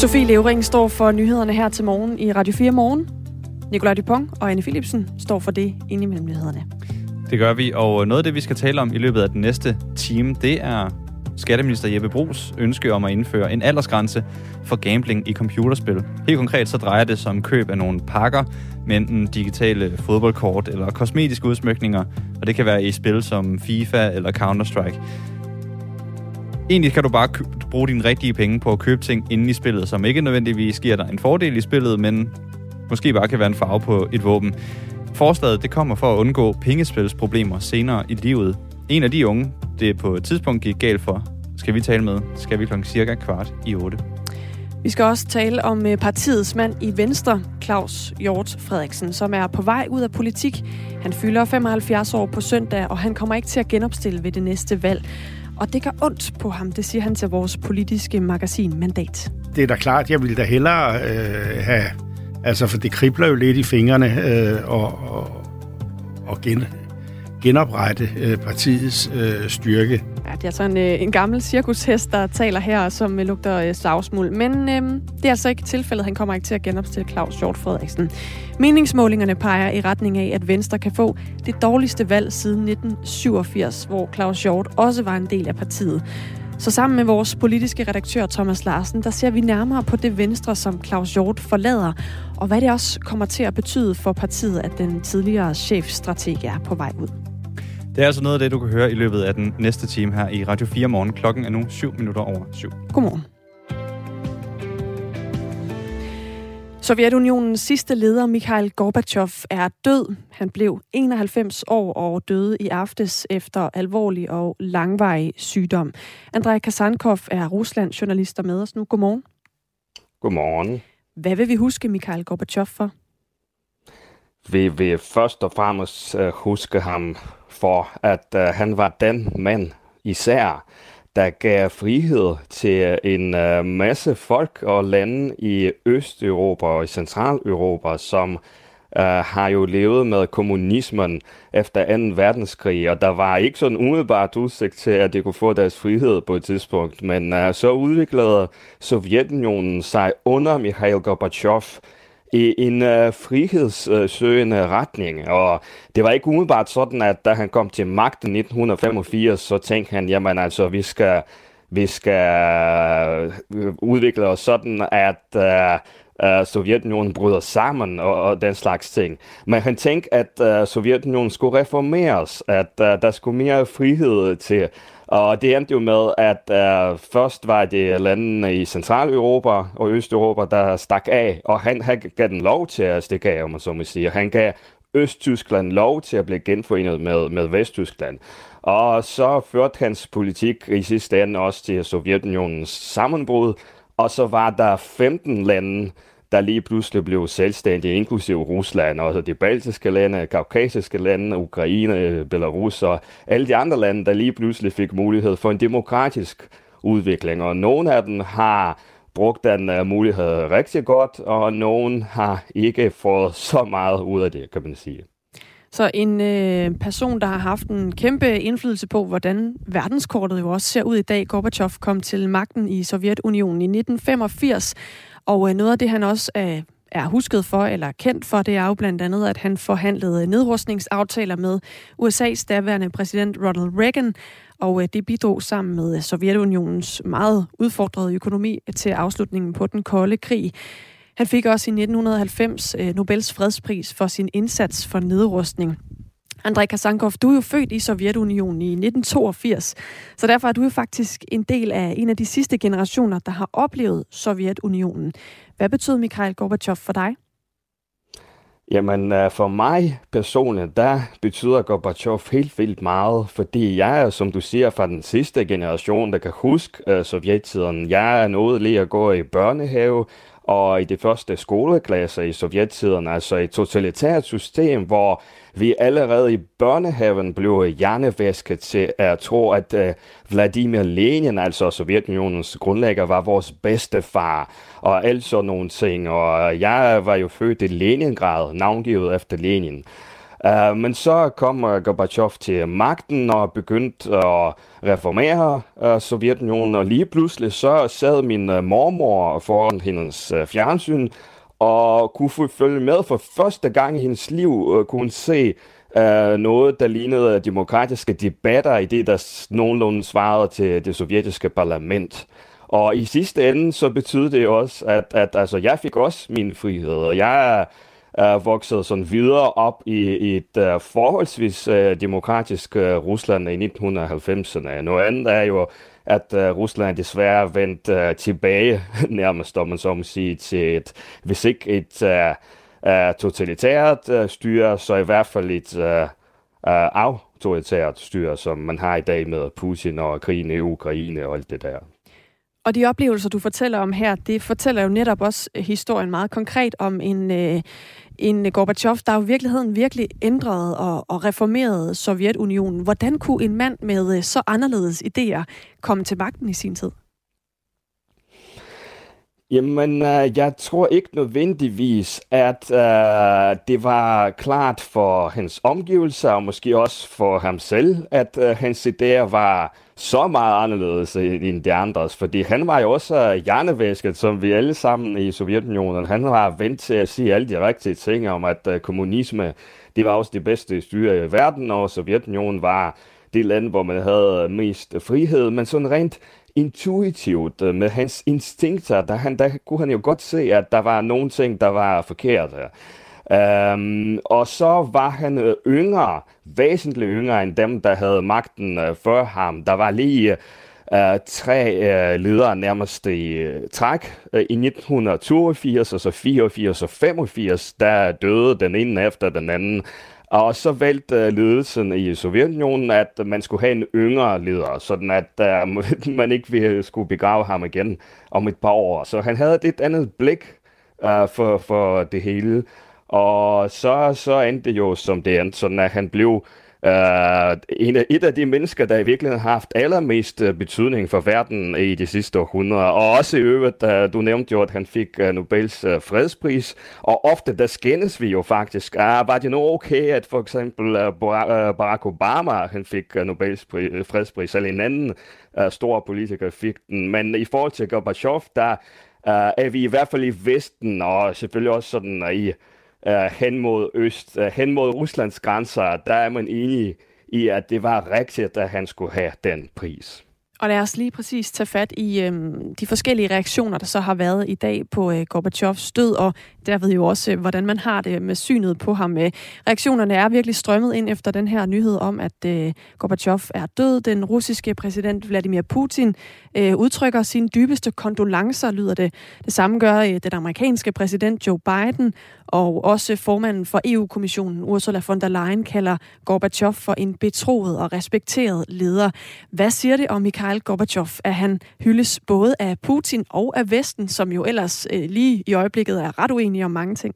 Sofie Levering står for nyhederne her til morgen i Radio 4 Morgen. Nikolaj Dupont og Anne Philipsen står for det inde imellem nyhederne. Det gør vi, og noget af det, vi skal tale om i løbet af den næste time, det er skatteminister Jeppe Bruus ønske om at indføre en aldersgrænse for gambling i computerspil. Helt konkret så drejer det sig om køb af nogle pakker med enten digitale fodboldkort eller kosmetiske udsmykninger, og det kan være i spil som FIFA eller Counter-Strike. Egentlig kan du bare bruge dine rigtige penge på at købe ting inde i spillet, som ikke nødvendigvis giver dig en fordel i spillet, men måske bare kan være en farve på et våben. Forslaget det kommer for at undgå pengespilsproblemer senere i livet. En af de unge, det på et tidspunkt gik galt for, skal vi tale med. Skal vi klokken cirka 7:15. Vi skal også tale om partiets mand i Venstre, Claus Hjort Frederiksen, som er på vej ud af politik. Han fylder 75 år på søndag, og han kommer ikke til at genopstille ved det næste valg. Og det gør ondt på ham, det siger han til vores politiske magasin Mandat. Det er da klart, jeg ville da hellere have, altså for det kribler jo lidt i fingrene og genoprette partiets styrke. Ja, det er altså en gammel cirkushest, der taler her, som lugter slagsmål. Men det er altså ikke tilfældet. Han kommer ikke til at genopstille Claus Hjort Frederiksen. Meningsmålingerne peger i retning af, at Venstre kan få det dårligste valg siden 1987, hvor Claus Hjort også var en del af partiet. Så sammen med vores politiske redaktør Thomas Larsen, der ser vi nærmere på det Venstre, som Claus Hjort forlader, og hvad det også kommer til at betyde for partiet, at den tidligere chefstrateg er på vej ud. Det er altså noget af det, du kan høre i løbet af den næste time her i Radio 4 Morgen. Klokken er nu 7:07. Godmorgen. Sovjetunionens sidste leder, Mikhail Gorbachev, er død. Han blev 91 år og døde i aftes efter alvorlig og langvarig sygdom. Andrej Kasankov er Rusland-journalist med os nu. Godmorgen. Godmorgen. Hvad vil vi huske Mikhail Gorbachev for? Vi vil først og fremmest huske ham for, at han var den mand især, der gav frihed til en masse folk og lande i Østeuropa og i Centraleuropa, som har jo levet med kommunismen efter 2. verdenskrig, og der var ikke sådan umiddelbart udsigt til, at de kunne få deres frihed på et tidspunkt, men så udviklede Sovjetunionen sig under Mikhail Gorbachev i en frihedssøgende retning, og det var ikke umiddelbart sådan, at da han kom til magten i 1985, så tænkte han, jamen altså, vi skal udvikle os sådan, at Sovjetunionen bryder sammen og den slags ting. Men han tænkte, at Sovjetunionen skulle reformeres, at der skulle mere frihed til. Og det endte jo med, at først var det landene i Centraleuropa og Østeuropa, der stak af, og han gav den lov til at stikke af, om man så må sige. Han gav Østtyskland lov til at blive genforenet med Vesttyskland. Og så førte hans politik i sidste ende også til Sovjetunionens sammenbrud, og så var der 15 lande, der lige pludselig blev selvstændige, inklusive Rusland, og altså de baltiske lande, kaukasiske lande, Ukraine, Belarus og alle de andre lande, der lige pludselig fik mulighed for en demokratisk udvikling. Og nogle af dem har brugt den mulighed rigtig godt, og nogle har ikke fået så meget ud af det, kan man sige. Så en person, der har haft en kæmpe indflydelse på, hvordan verdenskortet jo også ser ud i dag. Gorbachev kom til magten i Sovjetunionen i 1985, og noget af det, han også er husket for, eller kendt for, det er jo blandt andet, at han forhandlede nedrustningsaftaler med USA's daværende præsident Ronald Reagan, og det bidrog sammen med Sovjetunionens meget udfordrede økonomi til afslutningen på den kolde krig. Han fik også i 1990 Nobels fredspris for sin indsats for nedrustning. Andrej Kasankov, du er jo født i Sovjetunionen i 1982, så derfor er du jo faktisk en del af en af de sidste generationer, der har oplevet Sovjetunionen. Hvad betød Mikhail Gorbachev for dig? Jamen, for mig personligt, der betyder Gorbachev helt vildt meget, fordi jeg er, som du siger, fra den sidste generation, der kan huske sovjettiden. Jeg er nået lige at gå i børnehave, og i de første skoleklasser i sovjettiden, altså et totalitært system, hvor vi allerede i børnehaven blev hjernevæsket til at tro, at Vladimir Lenin, altså Sovjetunionens grundlægger, var vores bedste far, og alt sådan nogle ting. Og jeg var jo født i Leningrad, navngivet efter Lenin. Men så kom Gorbachev til magten og begyndte at reformere Sovjetunionen, og lige pludselig så sad min mormor foran hendes fjernsyn og kunne følge med for første gang i hendes liv, kunne se noget, der lignede demokratiske debatter i det, der nogenlunde svarede til det sovjetiske parlament. Og i sidste ende, så betød det også, at altså, jeg fik også min frihed, og jeg voksede sådan videre op i et forholdsvis demokratisk Rusland i 1990'erne. Noget andet er jo, at Rusland desværre vendt tilbage, nærmest om man så må sige, til hvis ikke et totalitært styre, så i hvert fald et autoritært styre, som man har i dag med Putin og krigen i Ukraine og alt det der. Og de oplevelser, du fortæller om her, det fortæller jo netop også historien meget konkret om en Gorbachev, der jo i virkeligheden virkelig ændrede og reformerede Sovjetunionen. Hvordan kunne en mand med så anderledes idéer komme til magten i sin tid? Jamen, jeg tror ikke nødvendigvis, at det var klart for hans omgivelser, og måske også for ham selv, at hans idéer var så meget anderledes end de andres. Fordi han var jo også hjernevæsket, som vi alle sammen i Sovjetunionen. Han var vant til at sige alle de rigtige ting om, at kommunisme, det var også det bedste styre i verden, og Sovjetunionen var det land, hvor man havde mest frihed, men sådan rent intuitivt med hans instinkter, der kunne han jo godt se, at der var nogle ting, der var forkerte. Og så var han yngre, væsentligt yngre end dem, der havde magten før ham. Der var lige 3 ledere nærmest i træk. I 1982, og så 84 og 85, der døde den ene efter den anden. Og så valgte ledelsen i Sovjetunionen, at man skulle have en yngre leder, sådan at man ikke skulle begrave ham igen om et par år. Så han havde et andet blik for det hele. Og så endte det jo som det endte, sådan at han blev et af de mennesker, der i virkeligheden har haft allermest betydning for verden i de sidste århundreder. Og også i øvrigt, du nævnte jo, at han fik Nobels fredspris, og ofte der skændes vi jo faktisk. Var det nu okay, at for eksempel Barack Obama han fik Nobels fredspris, eller en anden stor politiker fik den. Men i forhold til Gorbachev, der er vi i hvert fald i Vesten, og selvfølgelig også sådan i hen mod øst, hen mod Ruslands grænser, der er man enig i, at det var rigtigt, at han skulle have den pris. Og lad os lige præcis tage fat i de forskellige reaktioner, der så har været i dag på Gorbachevs død, og derved jo også, hvordan man har det med synet på ham. Reaktionerne er virkelig strømmet ind efter den her nyhed om, at Gorbachev er død. Den russiske præsident Vladimir Putin udtrykker sine dybeste kondolencer, lyder det. Det samme gør den amerikanske præsident Joe Biden, og også formanden for EU-kommissionen Ursula von der Leyen kalder Gorbachev for en betroet og respekteret leder. Hvad siger det om Mikhail Gorbachev, at han hyldes både af Putin og af Vesten, som jo ellers lige i øjeblikket er ret uenige om mange ting?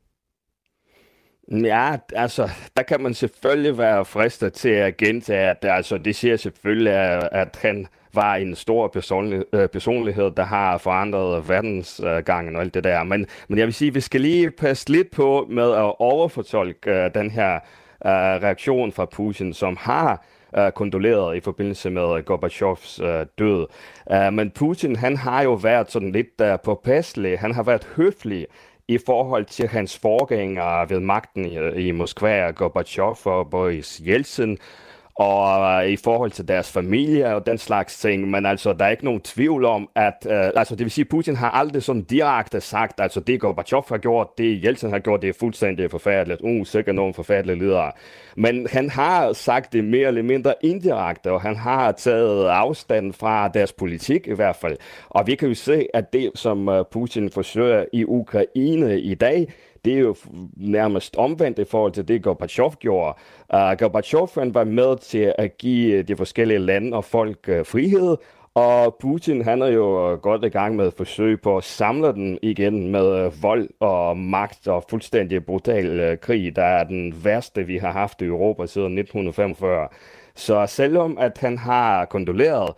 Ja, altså, der kan man selvfølgelig være fristet til at gentage, at det siger selvfølgelig, at han var en stor personlighed, der har forandret verdensgangen og alt det der. Men jeg vil sige, vi skal lige passe lidt på med at overfortolke den her reaktion fra Putin, som har kondoleret i forbindelse med Gorbachevs død. Men Putin, han har jo været sådan lidt påpasselig. Han har været høflig i forhold til hans forgængere ved magten i Moskva, Gorbachev og Boris Jeltsin, og i forhold til deres familie og den slags ting. Men altså, der er ikke nogen tvivl om, at det vil sige, Putin har aldrig sådan direkte sagt, altså det Gorbachev har gjort, det Jeltsin har gjort, det er fuldstændig forfærdeligt. Sikkert nogle forfærdelige ledere. Men han har sagt det mere eller mindre indirekte, og han har taget afstand fra deres politik i hvert fald. Og vi kan jo se, at det, som Putin forsøger i Ukraine i dag, det er jo nærmest omvendt i forhold til det, Gorbachev gjorde. Gorbachev var med til at give de forskellige lande og folk frihed, og Putin han er jo godt i gang med et forsøg på at samle den igen med vold og magt og fuldstændig brutal krig, der er den værste, vi har haft i Europa siden 1945. Så selvom at han har kondoleret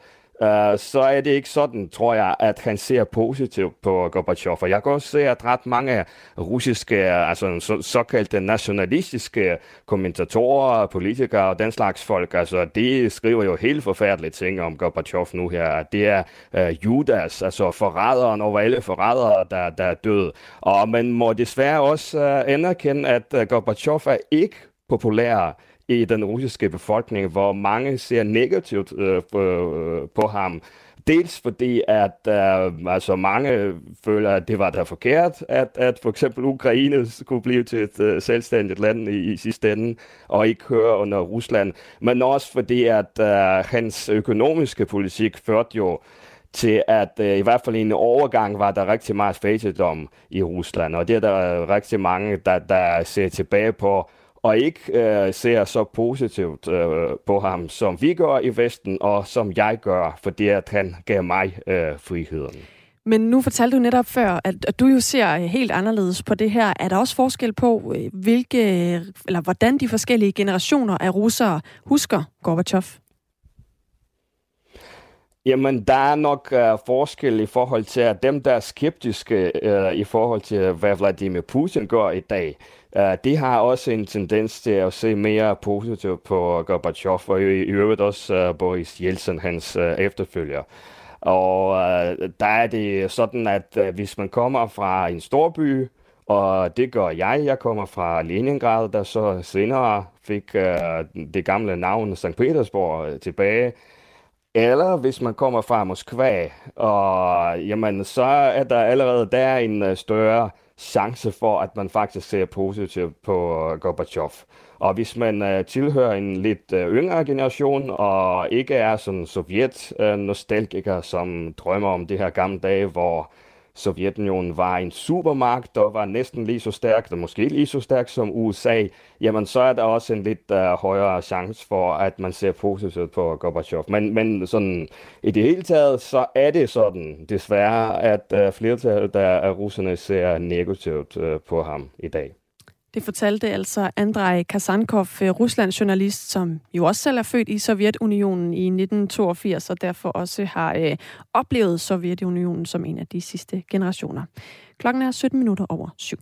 så er det ikke sådan, tror jeg, at han ser positivt på Gorbachev. Og jeg kan også se, at ret mange russiske, altså såkaldte nationalistiske kommentatorer, politikere og den slags folk, altså de skriver jo helt forfærdelige ting om Gorbachev nu her. At det er Judas, altså forræderen over alle forrædere, der er død. Og man må desværre også anerkende, at Gorbachev er ikke populær i den russiske befolkning, hvor mange ser negativt på ham. Dels fordi, at altså mange føler, at det var da forkert, at for eksempel Ukraine skulle blive til et selvstændigt land i sidste ende, og ikke høre under Rusland. Men også fordi, at hans økonomiske politik førte jo til, at i hvert fald i en overgang var der rigtig meget fattigdom i Rusland. Og det er der rigtig mange, der ser tilbage på, og ikke ser så positivt på ham, som vi gør i Vesten, og som jeg gør, fordi at han gav mig friheden. Men nu fortalte du netop før, at du jo ser helt anderledes på det her. Er der også forskel på, hvordan de forskellige generationer af russere husker Gorbachev? Jamen, der er nok forskel i forhold til, at dem, der er skeptiske i forhold til, hvad Vladimir Putin gør i dag, de har også en tendens til at se mere positivt på Gorbachev, og i øvrigt også Boris Jeltsin, hans efterfølger. Og der er det sådan, at hvis man kommer fra en storby, og det gør jeg kommer fra Leningrad, der så senere fik det gamle navn Sankt Petersborg tilbage, eller hvis man kommer fra Moskva, og jamen, så er der allerede der en større chance for, at man faktisk ser positivt på Gorbachev. Og hvis man tilhører en lidt yngre generation, og ikke er sådan sovjet-nostalgiker, som drømmer om de her gamle dage, hvor Sovjetunionen var en supermagt, og var næsten lige så stærk, eller måske lige så stærk som USA, jamen så er der også en lidt højere chance for, at man ser positivt på Gorbachev. Men sådan, i det hele taget, så er det sådan, desværre, at flertallet af russerne ser negativt på ham i dag. Det fortalte altså Andrei Kasankov, Ruslandsjournalist, som jo også selv er født i Sovjetunionen i 1982, og derfor også har oplevet Sovjetunionen som en af de sidste generationer. Klokken er 7:17.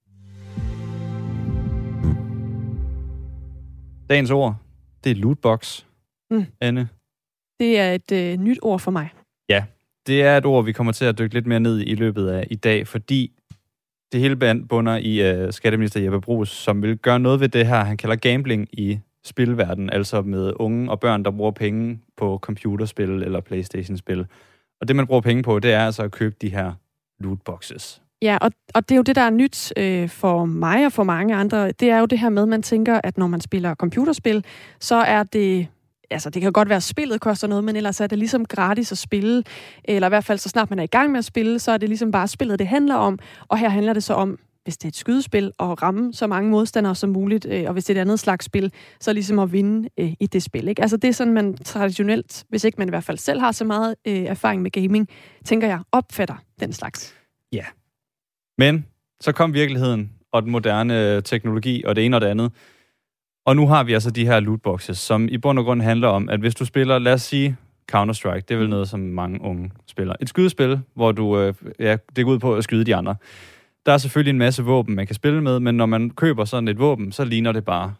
Dagens ord, det er lootbox. Anne? Det er et nyt ord for mig. Ja, det er et ord, vi kommer til at dykke lidt mere ned i løbet af i dag, fordi det hele bunder i skatteminister Jeppe Bruus, som vil gøre noget ved det her, han kalder gambling i spilverdenen, altså med unge og børn, der bruger penge på computerspil eller PlayStation-spil. Og det, man bruger penge på, det er altså at købe de her lootboxes. Ja, og det er jo det, der er nyt for mig og for mange andre. Det er jo det her med, at man tænker, at når man spiller computerspil, så er det... Altså, det kan godt være, at spillet koster noget, men ellers er det ligesom gratis at spille. Eller i hvert fald, så snart man er i gang med at spille, så er det ligesom bare spillet, det handler om. Og her handler det så om, hvis det er et skydespil, at ramme så mange modstandere som muligt. Og hvis det er et andet slags spil, så ligesom at vinde i det spil. Ikke? Altså, det er sådan, man traditionelt, hvis ikke man i hvert fald selv har så meget erfaring med gaming, tænker jeg, opfatter den slags. Ja. Men så kom virkeligheden og den moderne teknologi og det ene og det andet. Og nu har vi altså de her lootboxes, som i bund og grund handler om, at hvis du spiller, lad os sige, Counter-Strike, det er vel noget, som mange unge spiller. Et skydespil, hvor du, det går ud på at skyde de andre. Der er selvfølgelig en masse våben, man kan spille med, men når man køber sådan et våben, så ligner det bare,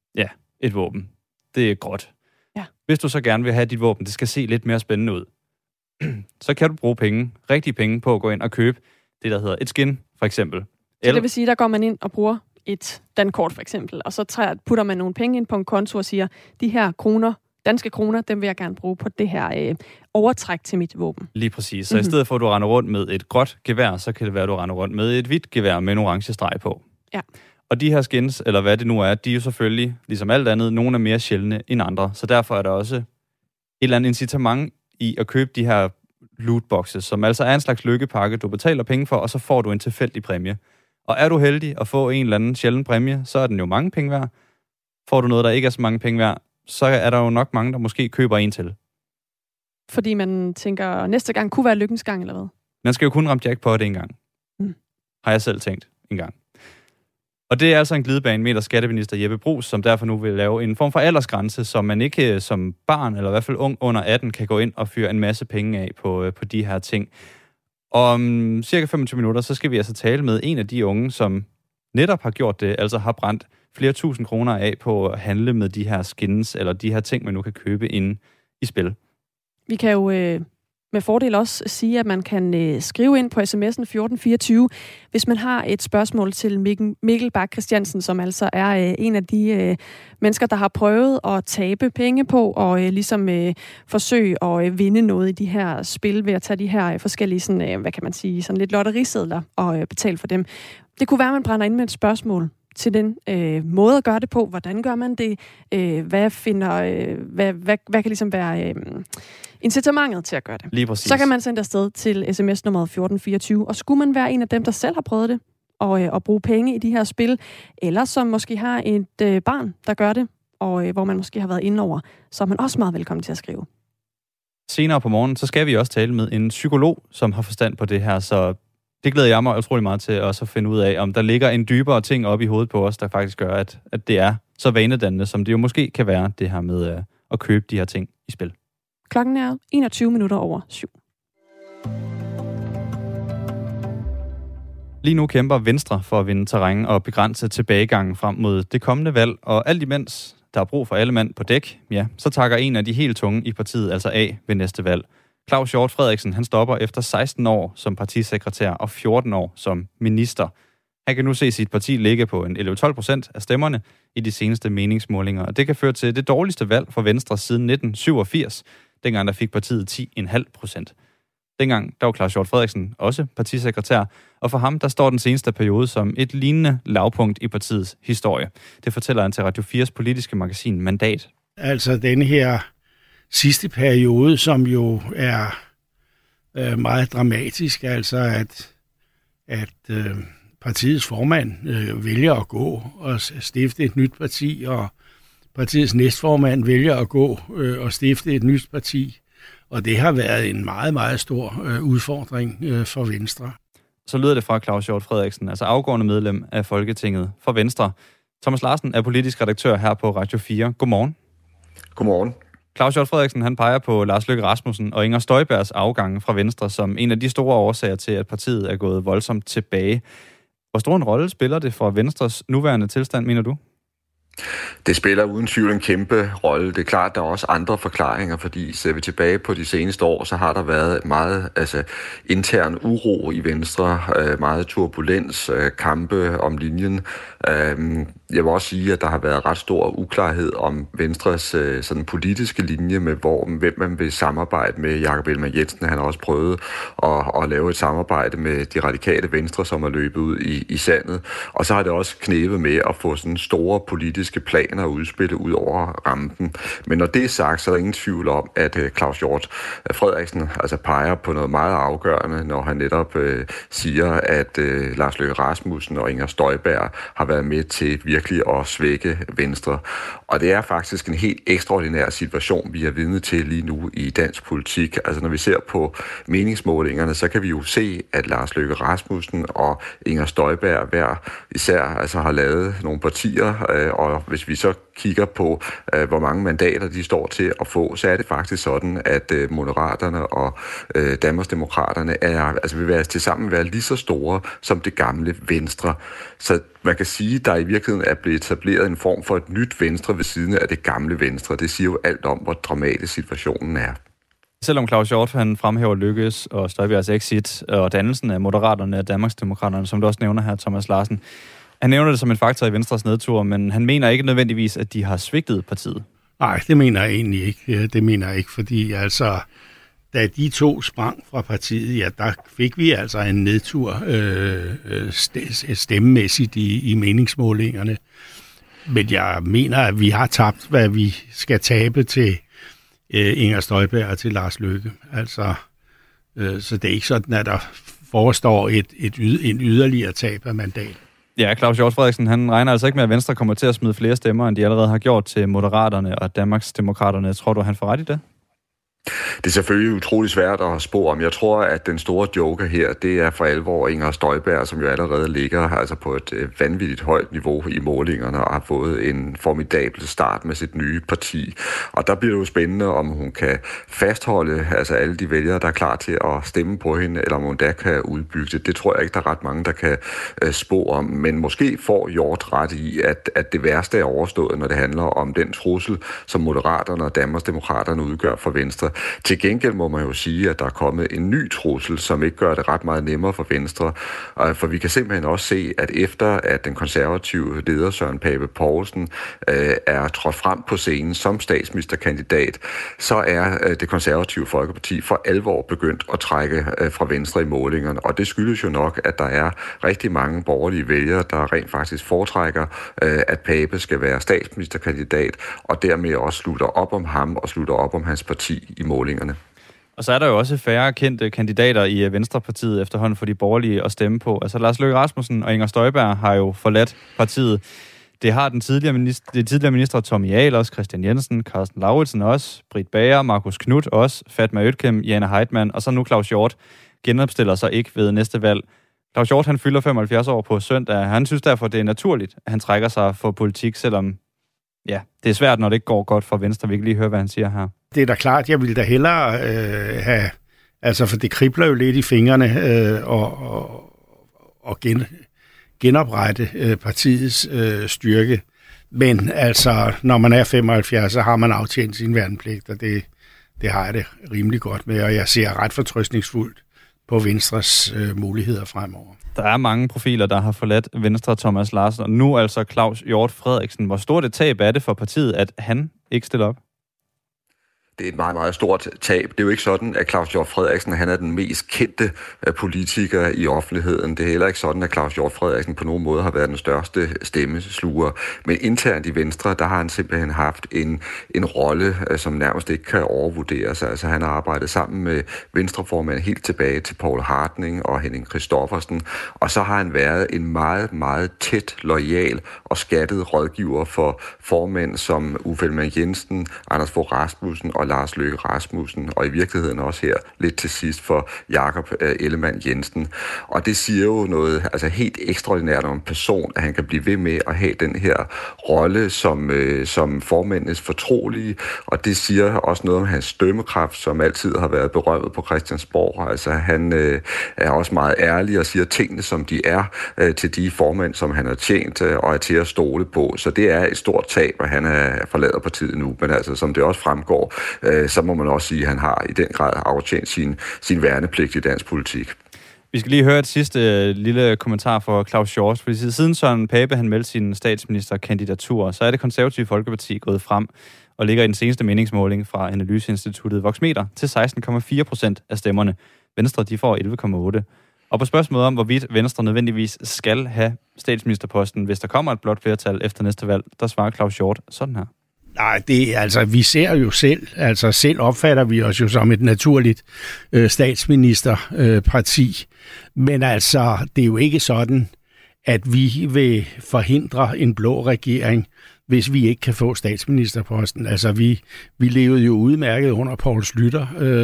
et våben. Det er gråt. Ja. Hvis du så gerne vil have dit våben, det skal se lidt mere spændende ud, så kan du bruge rigtige penge på at gå ind og købe det, der hedder et skin, for eksempel. Så det vil sige, der går man ind og bruger et dankort for eksempel, og så putter man nogle penge ind på en konto og siger, de her kroner, danske kroner, dem vil jeg gerne bruge på det her overtræk til mit våben. Lige præcis. Så i stedet for, at du render rundt med et gråt gevær, så kan det være, at du render rundt med et hvidt gevær med en orange streg på. Ja. Og de her skins, eller hvad det nu er, de er jo selvfølgelig, ligesom alt andet, nogle er mere sjældne end andre. Så derfor er der også et eller andet incitament i at købe de her lootboxes, som altså er en slags lykkepakke, du betaler penge for, og så får du en tilfældig præmie. Og er du heldig at få en eller anden sjælden præmie, så er den jo mange penge værd. Får du noget, der ikke er så mange penge værd, så er der jo nok mange, der måske køber en til. Fordi man tænker, næste gang kunne være lykkens gang, eller hvad? Man skal jo kun ramme jackpot en gang. Har jeg selv tænkt en gang. Og det er altså en glidebane, mener skatteminister Jeppe Bruus, som derfor nu vil lave en form for aldersgrænse, så man ikke som barn, eller i hvert fald ung under 18, kan gå ind og fyre en masse penge af på de her ting. Om cirka 25 minutter, så skal vi altså tale med en af de unge, som netop har gjort det, altså har brændt flere tusind kroner af på at handle med de her skins, eller de her ting, man nu kan købe inde i spil. Vi kan jo med fordel også sige, at man kan skrive ind på sms'en 1424, hvis man har et spørgsmål til Mikkel Bak Christiansen, som altså er en af de mennesker, der har prøvet at tabe penge på og ligesom forsøge at vinde noget i de her spil ved at tage de her forskellige, sådan, hvad kan man sige, sådan lidt lotterisedler og betale for dem. Det kunne være, at man brænder ind med et spørgsmål til den måde at gøre det på. Hvordan gør man det? Hvad kan ligesom være incitamentet til at gøre det? Lige præcis. Så kan man sende afsted til sms nummeret 1424. Og skulle man være en af dem, der selv har prøvet det, og bruge penge i de her spil, eller som måske har et barn, der gør det, og hvor man måske har været inde over, så er man også meget velkommen til at skrive. Senere på morgen, så skal vi også tale med en psykolog, som har forstand på det her, så det glæder jeg mig utrolig meget til også at finde ud af, om der ligger en dybere ting oppe i hovedet på os, der faktisk gør, at det er så vanedannende, som det jo måske kan være, det her med at købe de her ting i spil. Klokken er 21 minutter over 7. Lige nu kæmper Venstre for at vinde terræn og begrænse tilbagegangen frem mod det kommende valg, og alt imens der er brug for alle mand på dæk, ja, så takker en af de helt tunge i partiet altså af ved næste valg. Claus Hjort Frederiksen, han stopper efter 16 år som partisekretær og 14 år som minister. Han kan nu se sit parti ligge på en 11-12% af stemmerne i de seneste meningsmålinger, og det kan føre til det dårligste valg for Venstre siden 1987, dengang der fik partiet 10,5%. Dengang der var Claus Hjort Frederiksen også partisekretær, og for ham der står den seneste periode som et lignende lavpunkt i partiets historie. Det fortæller han til Radio 4's politiske magasin Mandat. Altså den her sidste periode, som jo er meget dramatisk, altså at partiets formand vælger at gå og stifte et nyt parti, og partiets næstformand vælger at gå og stifte et nyt parti. Og det har været en meget, meget stor udfordring for Venstre. Så lyder det fra Claus Hjort Frederiksen, altså afgående medlem af Folketinget for Venstre. Thomas Larsen er politisk redaktør her på Radio 4. Godmorgen. Godmorgen. Claus Hjort Frederiksen, han peger på Lars Løkke Rasmussen og Inger Støjbergs afgang fra Venstre som en af de store årsager til, at partiet er gået voldsomt tilbage. Hvor stor en rolle spiller det for Venstres nuværende tilstand, mener du? Det spiller uden tvivl en kæmpe rolle. Det er klart, der er også andre forklaringer, fordi ser vi tilbage på de seneste år, så har der været meget intern uro i Venstre, meget turbulens, kampe om linjen. Jeg vil også sige, at der har været ret stor uklarhed om Venstres sådan politiske linje med, hvem man vil samarbejde med. Jakob Ellemann-Jensen, han har også prøvet at lave et samarbejde med de radikale Venstre, som er løbet ud i sandet. Og så har det også knebet med at få sådan store politiske planer og udspil ud over rampen. Men når det er sagt, så er der ingen tvivl om, at Claus Hjort Frederiksen altså peger på noget meget afgørende, når han netop siger, at Lars Løkke Rasmussen og Inger Støjberg har været med til virkelig at svække Venstre. Og det er faktisk en helt ekstraordinær situation, vi er vidne til lige nu i dansk politik. Altså når vi ser på meningsmålingerne, så kan vi jo se, at Lars Løkke Rasmussen og Inger Støjberg hver især altså har lavet nogle partier, og hvis vi så kigger på, hvor mange mandater de står til at få, så er det faktisk sådan, at Moderaterne og Danmarksdemokraterne vil være til sammen være lige så store som det gamle Venstre. Så man kan sige, at der i virkeligheden er blevet etableret en form for et nyt Venstre ved siden af det gamle Venstre. Det siger jo alt om, hvor dramatisk situationen er. Selvom Claus Hjort han fremhæver Løkkes og Støjbergs exit og dannelsen af Moderaterne og Danmarksdemokraterne, som du også nævner her, Thomas Larsen. Han nævner det som en faktor i Venstres nedtur, men han mener ikke nødvendigvis, at de har svigtet partiet. Nej, det mener jeg egentlig ikke. Det mener jeg ikke, fordi altså, da de to sprang fra partiet, ja, der fik vi altså en nedtur stemmemæssigt i meningsmålingerne. Men jeg mener, at vi har tabt, hvad vi skal tabe til Inger Støjberg og til Lars Løkke. Altså, så det er ikke sådan, at der forestår en yderligere tab af mandat. Ja, Claus Hjort Frederiksen, han regner altså ikke med, at Venstre kommer til at smide flere stemmer, end de allerede har gjort til Moderaterne og Danmarksdemokraterne. Tror du, han får ret i det? er selvfølgelig utrolig svært at spå om. Jeg tror, at den store joker her, det er for alvor Inger Støjberg, som jo allerede ligger altså på et vanvittigt højt niveau i målingerne og har fået en formidabel start med sit nye parti. Og der bliver det jo spændende, om hun kan fastholde altså alle de vælgere, der er klar til at stemme på hende, eller om hun da kan udbygge det. Det tror jeg ikke, der er ret mange, der kan spå om. Men måske får Hjort ret i, at det værste er overstået, når det handler om den trussel, som Moderaterne og Danmarksdemokraterne udgør for Venstre. Til gengæld må man jo sige, at der er kommet en ny trussel, som ikke gør det ret meget nemmere for Venstre. For vi kan simpelthen også se, at efter at den konservative leder Søren Pape Poulsen er trådt frem på scenen som statsministerkandidat, så er det konservative Folkeparti for alvor begyndt at trække fra Venstre i målingerne. Og det skyldes jo nok, at der er rigtig mange borgerlige vælgere, der rent faktisk foretrækker, at Pape skal være statsministerkandidat, og dermed også slutter op om ham og slutter op om hans parti i målingerne. Og så er der jo også færre kendte kandidater i Venstrepartiet efterhånden for de borgerlige at stemme på. Altså Lars Løkke Rasmussen og Inger Støjberg har jo forladt partiet. Det har de tidligere ministre Tommy Ahlers, Christian Jensen, Carsten Lauritsen også, Britt Bager, Markus Knudt også, Fatma Øktem, Jane Heitmann, og så nu Claus Hjort genopstiller sig ikke ved næste valg. Claus Hjort, han fylder 75 år på søndag. Han synes derfor, det er naturligt, at han trækker sig for politik, selvom det er svært, når det ikke går godt for Venstre. Vi kan lige høre, hvad han siger her. Det er da klart, jeg ville da hellere have, altså for det kribler jo lidt i fingrene og genoprette partiets styrke. Men altså, når man er 75, så har man aftjent sin værnepligt, og det har jeg det rimelig godt med, og jeg ser ret fortrøstningsfuldt på Venstres muligheder fremover. Der er mange profiler, der har forladt Venstre, Thomas Larsen, og nu altså Claus Hjort Frederiksen. Hvor stort et tab er det for partiet, at han ikke stiller op? Det er et meget, meget stort tab. Det er jo ikke sådan, at Claus Hjort Frederiksen han er den mest kendte politiker i offentligheden. Det er heller ikke sådan, at Claus Hjort Frederiksen på nogen måde har været den største stemmesluger. Men internt i Venstre, der har han simpelthen haft en rolle, som nærmest ikke kan overvurderes. Altså han har arbejdet sammen med Venstreformand helt tilbage til Poul Hartling og Henning Christoffersen. Og så har han været en meget, meget tæt, loyal og skattet rådgiver for formænd som Uffe Ellemann-Jensen, Anders Fogh Rasmussen og Lars Løkke Rasmussen, og i virkeligheden også her lidt til sidst for Jakob Ellemann-Jensen. Og det siger jo noget altså helt ekstraordinært om en person, at han kan blive ved med at have den her rolle som formændenes fortrolige, og det siger også noget om hans dømmekraft, som altid har været berømmet på Christiansborg. Altså han er også meget ærlig og siger tingene, som de er til de formænd, som han har tjent og er til at stole på. Så det er et stort tab, at han forlader partiet nu, men altså som det også fremgår, så må man også sige, at han har i den grad aftjent sin værnepligt i dansk politik. Vi skal lige høre et sidste lille kommentar for Claus Hjort, fordi siden Søren Pape han meldte sin statsministerkandidatur, så er det Konservative Folkeparti gået frem og ligger i den seneste meningsmåling fra analyseinstituttet Voxmeter til 16,4% af stemmerne. Venstre de får 11,8%. Og på spørgsmålet om, hvorvidt Venstre nødvendigvis skal have statsministerposten, hvis der kommer et blåt flertal efter næste valg, der svarer Claus Hjort sådan her. Nej, det er altså, vi ser jo selv opfatter vi os jo som et naturligt statsministerparti. Men altså, det er jo ikke sådan, at vi vil forhindre en blå regering, hvis vi ikke kan få statsministerposten. Altså, vi levede jo udmærket under Poul Schlüter,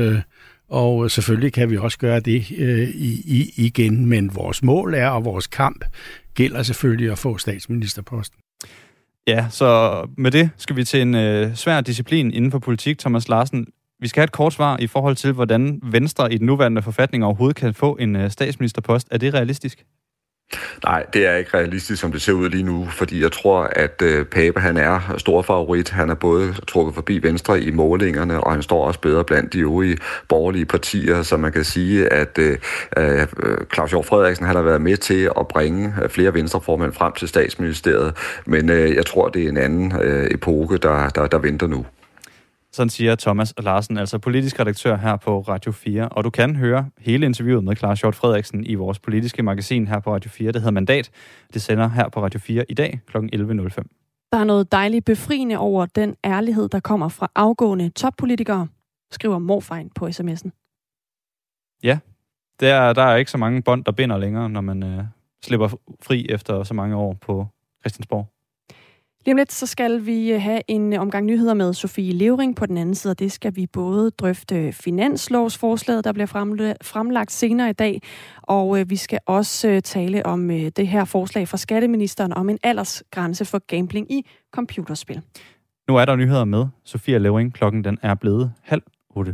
og selvfølgelig kan vi også gøre det igen. Men vores mål er, og vores kamp gælder selvfølgelig at få statsministerposten. Ja, så med det skal vi til en svær disciplin inden for politik, Thomas Larsen. Vi skal have et kort svar i forhold til, hvordan Venstre i den nuværende forfatning overhovedet kan få en statsministerpost. Er det realistisk? Nej, det er ikke realistisk, som det ser ud lige nu, fordi jeg tror, at Pape han er stor favorit. Han er både trukket forbi Venstre i målingerne, og han står også bedre blandt de øvrige borgerlige partier, så man kan sige, at Claus Hjort Frederiksen han har været med til at bringe flere venstreformænd frem til statsministeriet, men jeg tror, det er en anden epoke, der venter nu. Sådan siger Thomas Larsen, altså politisk redaktør her på Radio 4. Og du kan høre hele interviewet med Claus Hjort Frederiksen i vores politiske magasin her på Radio 4. Det hedder Mandat. Det sender her på Radio 4 i dag kl. 11.05. Der er noget dejligt befriende over den ærlighed, der kommer fra afgående toppolitikere, skriver Morfejn på sms'en. Ja, der er ikke så mange bånd, der binder længere, når man slipper fri efter så mange år på Christiansborg. Lige om lidt, så skal vi have en omgang nyheder med Sofie Levering på den anden side, og det skal vi både drøfte finanslovsforslaget, der bliver fremlagt senere i dag, og vi skal også tale om det her forslag fra skatteministeren om en aldersgrænse for gambling i computerspil. Nu er der nyheder med Sofie Levering. Klokken den er blevet 7:30.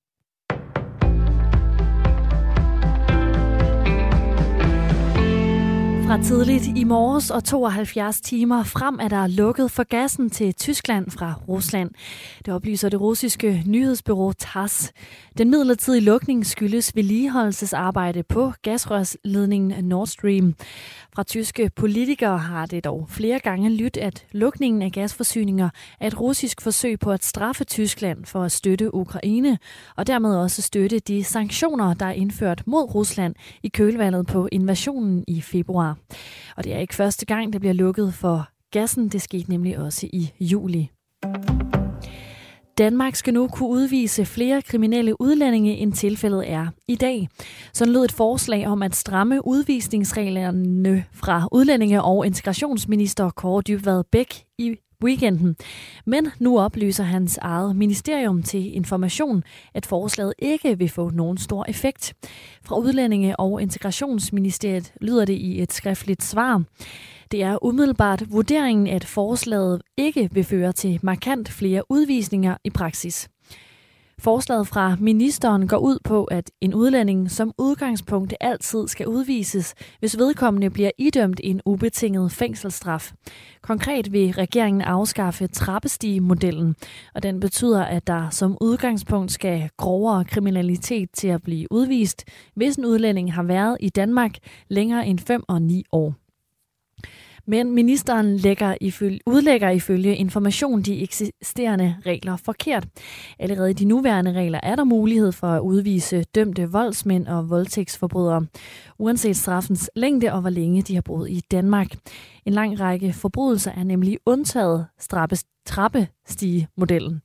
Fra tidligt i morges og 72 timer frem er der lukket for gassen til Tyskland fra Rusland. Det oplyser det russiske nyhedsbureau TASS. Den midlertidige lukning skyldes vedligeholdelsesarbejde på gasrørsledningen Nord Stream. Fra tyske politikere har det dog flere gange lyttet, at lukningen af gasforsyninger er et russisk forsøg på at straffe Tyskland for at støtte Ukraine, og dermed også støtte de sanktioner, der er indført mod Rusland i kølvandet på invasionen i februar. Og det er ikke første gang, der bliver lukket for gassen. Det skete nemlig også i juli. Danmark skal nu kunne udvise flere kriminelle udlændinge, end tilfældet er i dag. Sådan lød et forslag om at stramme udvisningsreglerne fra udlændinge- og integrationsminister Kaare Dybvad Bek i weekenden. Men nu oplyser hans eget ministerium til Information, at forslaget ikke vil få nogen stor effekt. Fra Udlændinge- og Integrationsministeriet lyder det i et skriftligt svar. Det er umiddelbart vurderingen, at forslaget ikke vil føre til markant flere udvisninger i praksis. Forslaget fra ministeren går ud på, at en udlænding som udgangspunkt altid skal udvises, hvis vedkommende bliver idømt en ubetinget fængselsstraf. Konkret vil regeringen afskaffe trappestigemodellen, og den betyder, at der som udgangspunkt skal grovere kriminalitet til at blive udvist, hvis en udlænding har været i Danmark længere end 5 og 9 år. Men ministeren udlægger ifølge Information de eksisterende regler forkert. Allerede i de nuværende regler er der mulighed for at udvise dømte voldsmænd og voldtægtsforbrydere, uanset straffens længde og hvor længe de har boet i Danmark. En lang række forbrydelser er nemlig undtaget trappestigemodellen.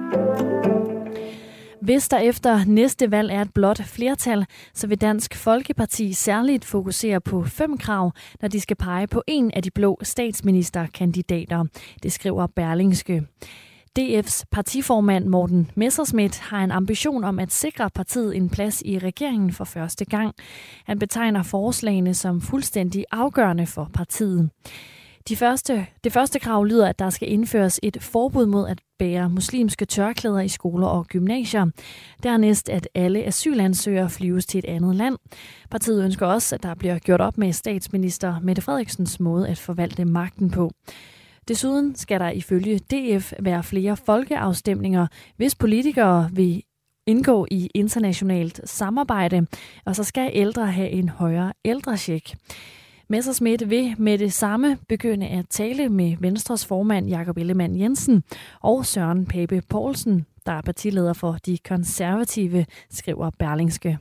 Hvis der efter næste valg er et blåt flertal, så vil Dansk Folkeparti særligt fokusere på 5 krav, når de skal pege på en af de blå statsministerkandidater. Det skriver Berlingske. DF's partiformand Morten Messerschmidt har en ambition om at sikre partiet en plads i regeringen for første gang. Han betegner forslagene som fuldstændig afgørende for partiet. Det første krav lyder, at der skal indføres et forbud mod at bære muslimske tørklæder i skoler og gymnasier. Dernæst, at alle asylansøgere flyves til et andet land. Partiet ønsker også, at der bliver gjort op med statsminister Mette Frederiksens måde at forvalte magten på. Desuden skal der ifølge DF være flere folkeafstemninger, hvis politikere vil indgå i internationalt samarbejde, og så skal ældre have en højere ældrecheck. Messerschmidt vil med det samme begynde at tale med Venstres formand Jakob Ellemann-Jensen og Søren Pape Poulsen, der er partileder for De Konservative, skriver Berlingske.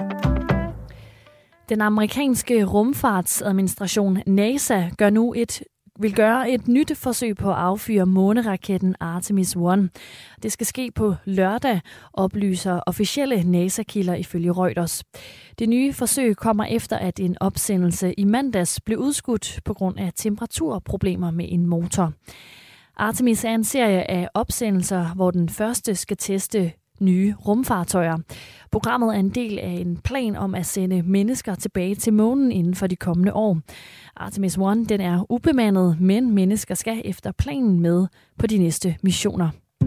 Den amerikanske rumfartsadministration NASA vil gøre et nyt forsøg på at affyre måneraketten Artemis 1. Det skal ske på lørdag, oplyser officielle NASA-kilder ifølge Reuters. Det nye forsøg kommer efter, at en opsendelse i mandags blev udskudt på grund af temperaturproblemer med en motor. Artemis er en serie af opsendelser, hvor den første skal teste nye rumfartøjer. Programmet er en del af en plan om at sende mennesker tilbage til månen inden for de kommende år. Artemis 1 den er ubemandet, men mennesker skal efter planen med på de næste missioner.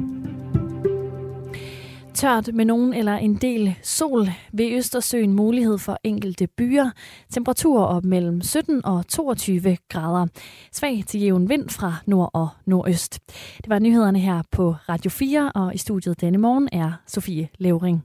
Tørt med nogen eller en del sol ved Østersøen mulighed for enkelte byer. Temperaturer op mellem 17 og 22 grader. Svag til jævn vind fra nord og nordøst. Det var nyhederne her på Radio 4, og i studiet denne morgen er Sofie Levering.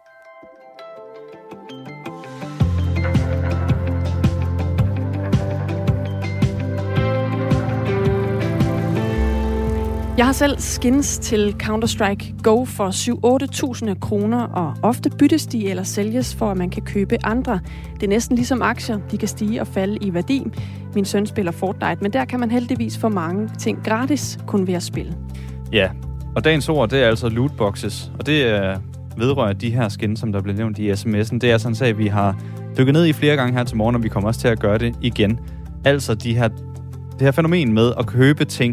Jeg har selv skins til Counter-Strike Go for 7-8.000 kroner, og ofte byttes de eller sælges for, at man kan købe andre. Det er næsten ligesom aktier. De kan stige og falde i værdi. Min søn spiller Fortnite, men der kan man heldigvis få mange ting gratis, kun ved at spille. Ja, og dagens ord, det er altså lootboxes, og det vedrører de her skins, som der blev nævnt i sms'en. Det er sådan en sag, vi har dykket ned i flere gange her til morgen, og vi kommer også til at gøre det igen. Altså det her fænomen med at købe ting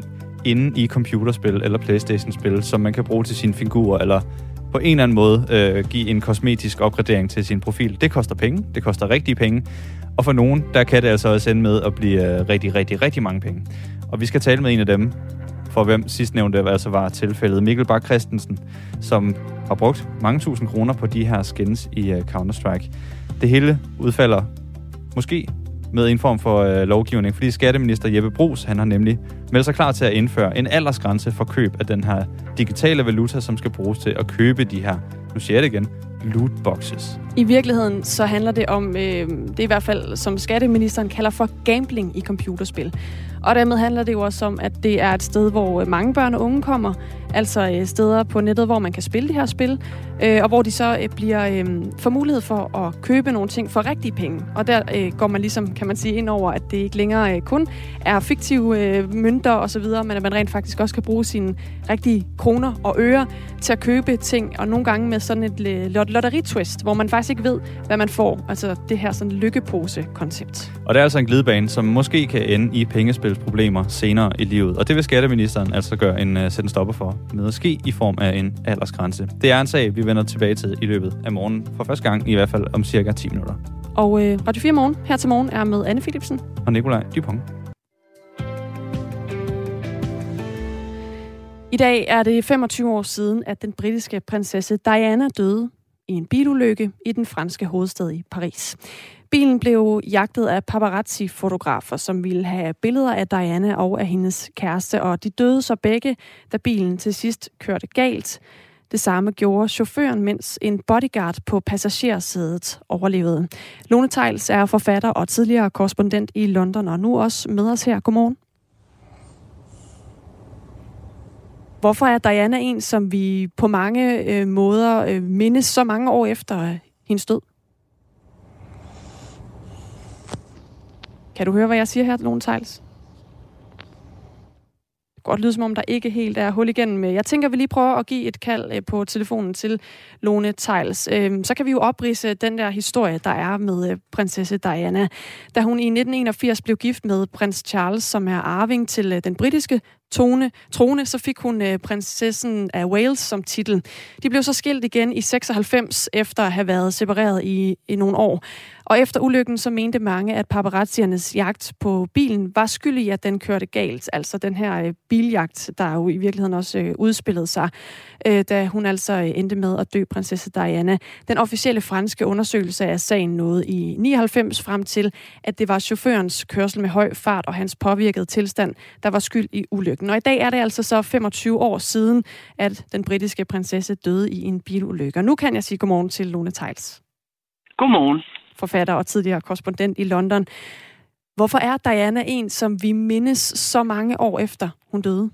inde i computerspil eller PlayStation-spil, som man kan bruge til sine figurer, eller på en eller anden måde give en kosmetisk opgradering til sin profil. Det koster penge. Det koster rigtige penge. Og for nogen, der kan det altså også ende med at blive rigtig, rigtig, rigtig mange penge. Og vi skal tale med en af dem, for hvem sidstnævnte altså var tilfældet. Mikkel Bak Christensen, som har brugt mange tusind kroner på de her skins i Counter-Strike. Det hele udfalder måske med en form for lovgivning, fordi skatteminister Jeppe Bruus, han har nemlig meldt sig klar til at indføre en aldersgrænse for køb af den her digitale valuta, som skal bruges til at købe de her, nu siger jeg det igen, lootboxes. I virkeligheden så handler det om, det er i hvert fald, som skatteministeren kalder for gambling i computerspil. Og dermed handler det jo også om, at det er et sted, hvor mange børn og unge kommer, altså steder på nettet, hvor man kan spille det her spil, og hvor de så får mulighed for at købe nogle ting for rigtige penge. Og der går man ligesom, kan man sige, ind over, at det ikke længere kun er fiktive mønter og så videre, men at man rent faktisk også kan bruge sine rigtige kroner og øre til at købe ting, og nogle gange med sådan et lotteritwist, hvor man faktisk ikke ved, hvad man får. Altså det her sådan lykkepose-koncept. Og det er altså en glidebane, som måske kan ende i pengespilsproblemer senere i livet. Og det vil skatteministeren altså sætte en stopper for med at ske i form af en aldersgrænse. Det er en sag, vi vender tilbage til i løbet af morgenen. For første gang i hvert fald om cirka 10 minutter. Og Radio 4 Morgen her til morgen er med Anne Philipsen og Nikolaj Dupont. I dag er det 25 år siden, at den britiske prinsesse Diana døde i en bilulykke i den franske hovedstad i Paris. Bilen blev jagtet af paparazzi-fotografer, som ville have billeder af Diana og af hendes kæreste, og de døde så begge, da bilen til sidst kørte galt. Det samme gjorde chaufføren, mens en bodyguard på passagersædet overlevede. Lone Theils er forfatter og tidligere korrespondent i London, og nu også med os her. Godmorgen. Hvorfor er Diana en, som vi på mange måder mindes så mange år efter hendes død? Kan du høre, hvad jeg siger her, Lone Theils? Det kan godt lyde, som om der ikke helt er hul igennem. Jeg tænker, vi lige prøver at give et kald på telefonen til Lone Theils. Så kan vi jo opridse den der historie, der er med prinsesse Diana. Da hun i 1981 blev gift med prins Charles, som er arving til den britiske trone, så fik hun prinsessen af Wales som titel. De blev så skilt igen i 96 efter at have været separeret i nogle år. Og efter ulykken så mente mange, at paparazziernes jagt på bilen var skyld i, at den kørte galt. Altså den her biljagt, der jo i virkeligheden også udspillede sig, da hun altså endte med at dø, prinsesse Diana. Den officielle franske undersøgelse af sagen nåede i 99 frem til, at det var chaufførens kørsel med høj fart og hans påvirkede tilstand, der var skyld i ulykken. Og i dag er det altså så 25 år siden, at den britiske prinsesse døde i en bilulykke. Og nu kan jeg sige godmorgen til Lone Theils. Godmorgen. Forfatter og tidligere korrespondent i London. Hvorfor er Diana en, som vi mindes så mange år efter hun døde?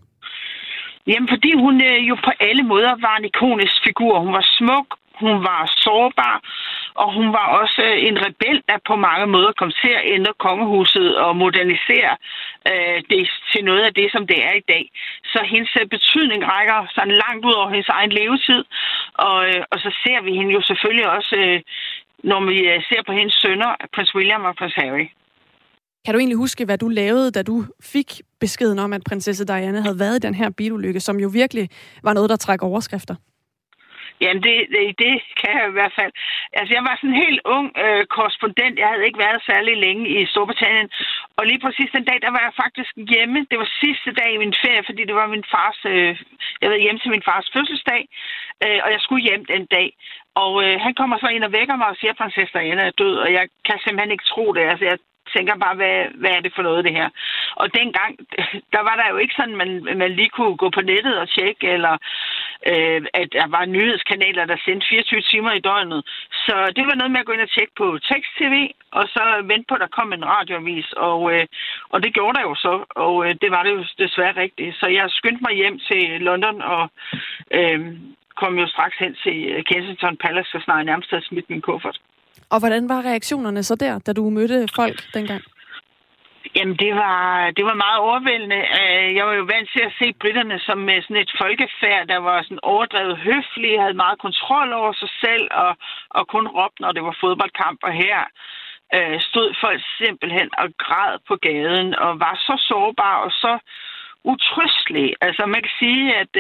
Jamen, fordi hun jo på alle måder var en ikonisk figur. Hun var smuk, hun var sårbar, og hun var også en rebel, der på mange måder kom til at ændre kongehuset og modernisere det til noget af det, som det er i dag. Så hendes betydning rækker sådan langt ud over hendes egen levetid, og så ser vi hende jo selvfølgelig også, når vi ser på hendes sønner, prins William og prins Harry. Kan du egentlig huske, hvad du lavede, da du fik beskeden om, at prinsesse Diana havde været i den her bilulykke, som jo virkelig var noget, der trækker overskrifter? Jamen, det kan jeg i hvert fald. Altså, jeg var sådan en helt ung korrespondent. Jeg havde ikke været særlig længe i Storbritannien. Og lige præcis den dag, der var jeg faktisk hjemme. Det var sidste dag i min ferie, fordi det var min fars... jeg var hjemme til min fars fødselsdag, og jeg skulle hjem den dag. Og han kommer så ind og vækker mig og siger, at prinsesse Diana er død, og jeg kan simpelthen ikke tro det. Altså, jeg tænker bare, hvad er det for noget, det her? Og dengang, der var der jo ikke sådan, man lige kunne gå på nettet og tjekke, eller at der var nyhedskanaler, der sendte 24 timer i døgnet. Så det var noget med at gå ind og tjekke på tekst-tv, og så vente på, at der kom en radioavis. Og det gjorde der jo så, og det var det jo desværre rigtigt. Så jeg skyndte mig hjem til London, og kom jo straks hen til Kensington Palace, så snart jeg nærmest havde smidt min kuffert. Og hvordan var reaktionerne så der, da du mødte folk dengang? Jamen, det var meget overvældende. Jeg var jo vant til at se britterne som sådan et folkefærd, der var sådan overdrevet høflige, havde meget kontrol over sig selv, og kun råbte, når det var fodboldkamp. Og her stod folk simpelthen og græd på gaden, og var så sårbare og så utrystelige. Altså man kan sige, at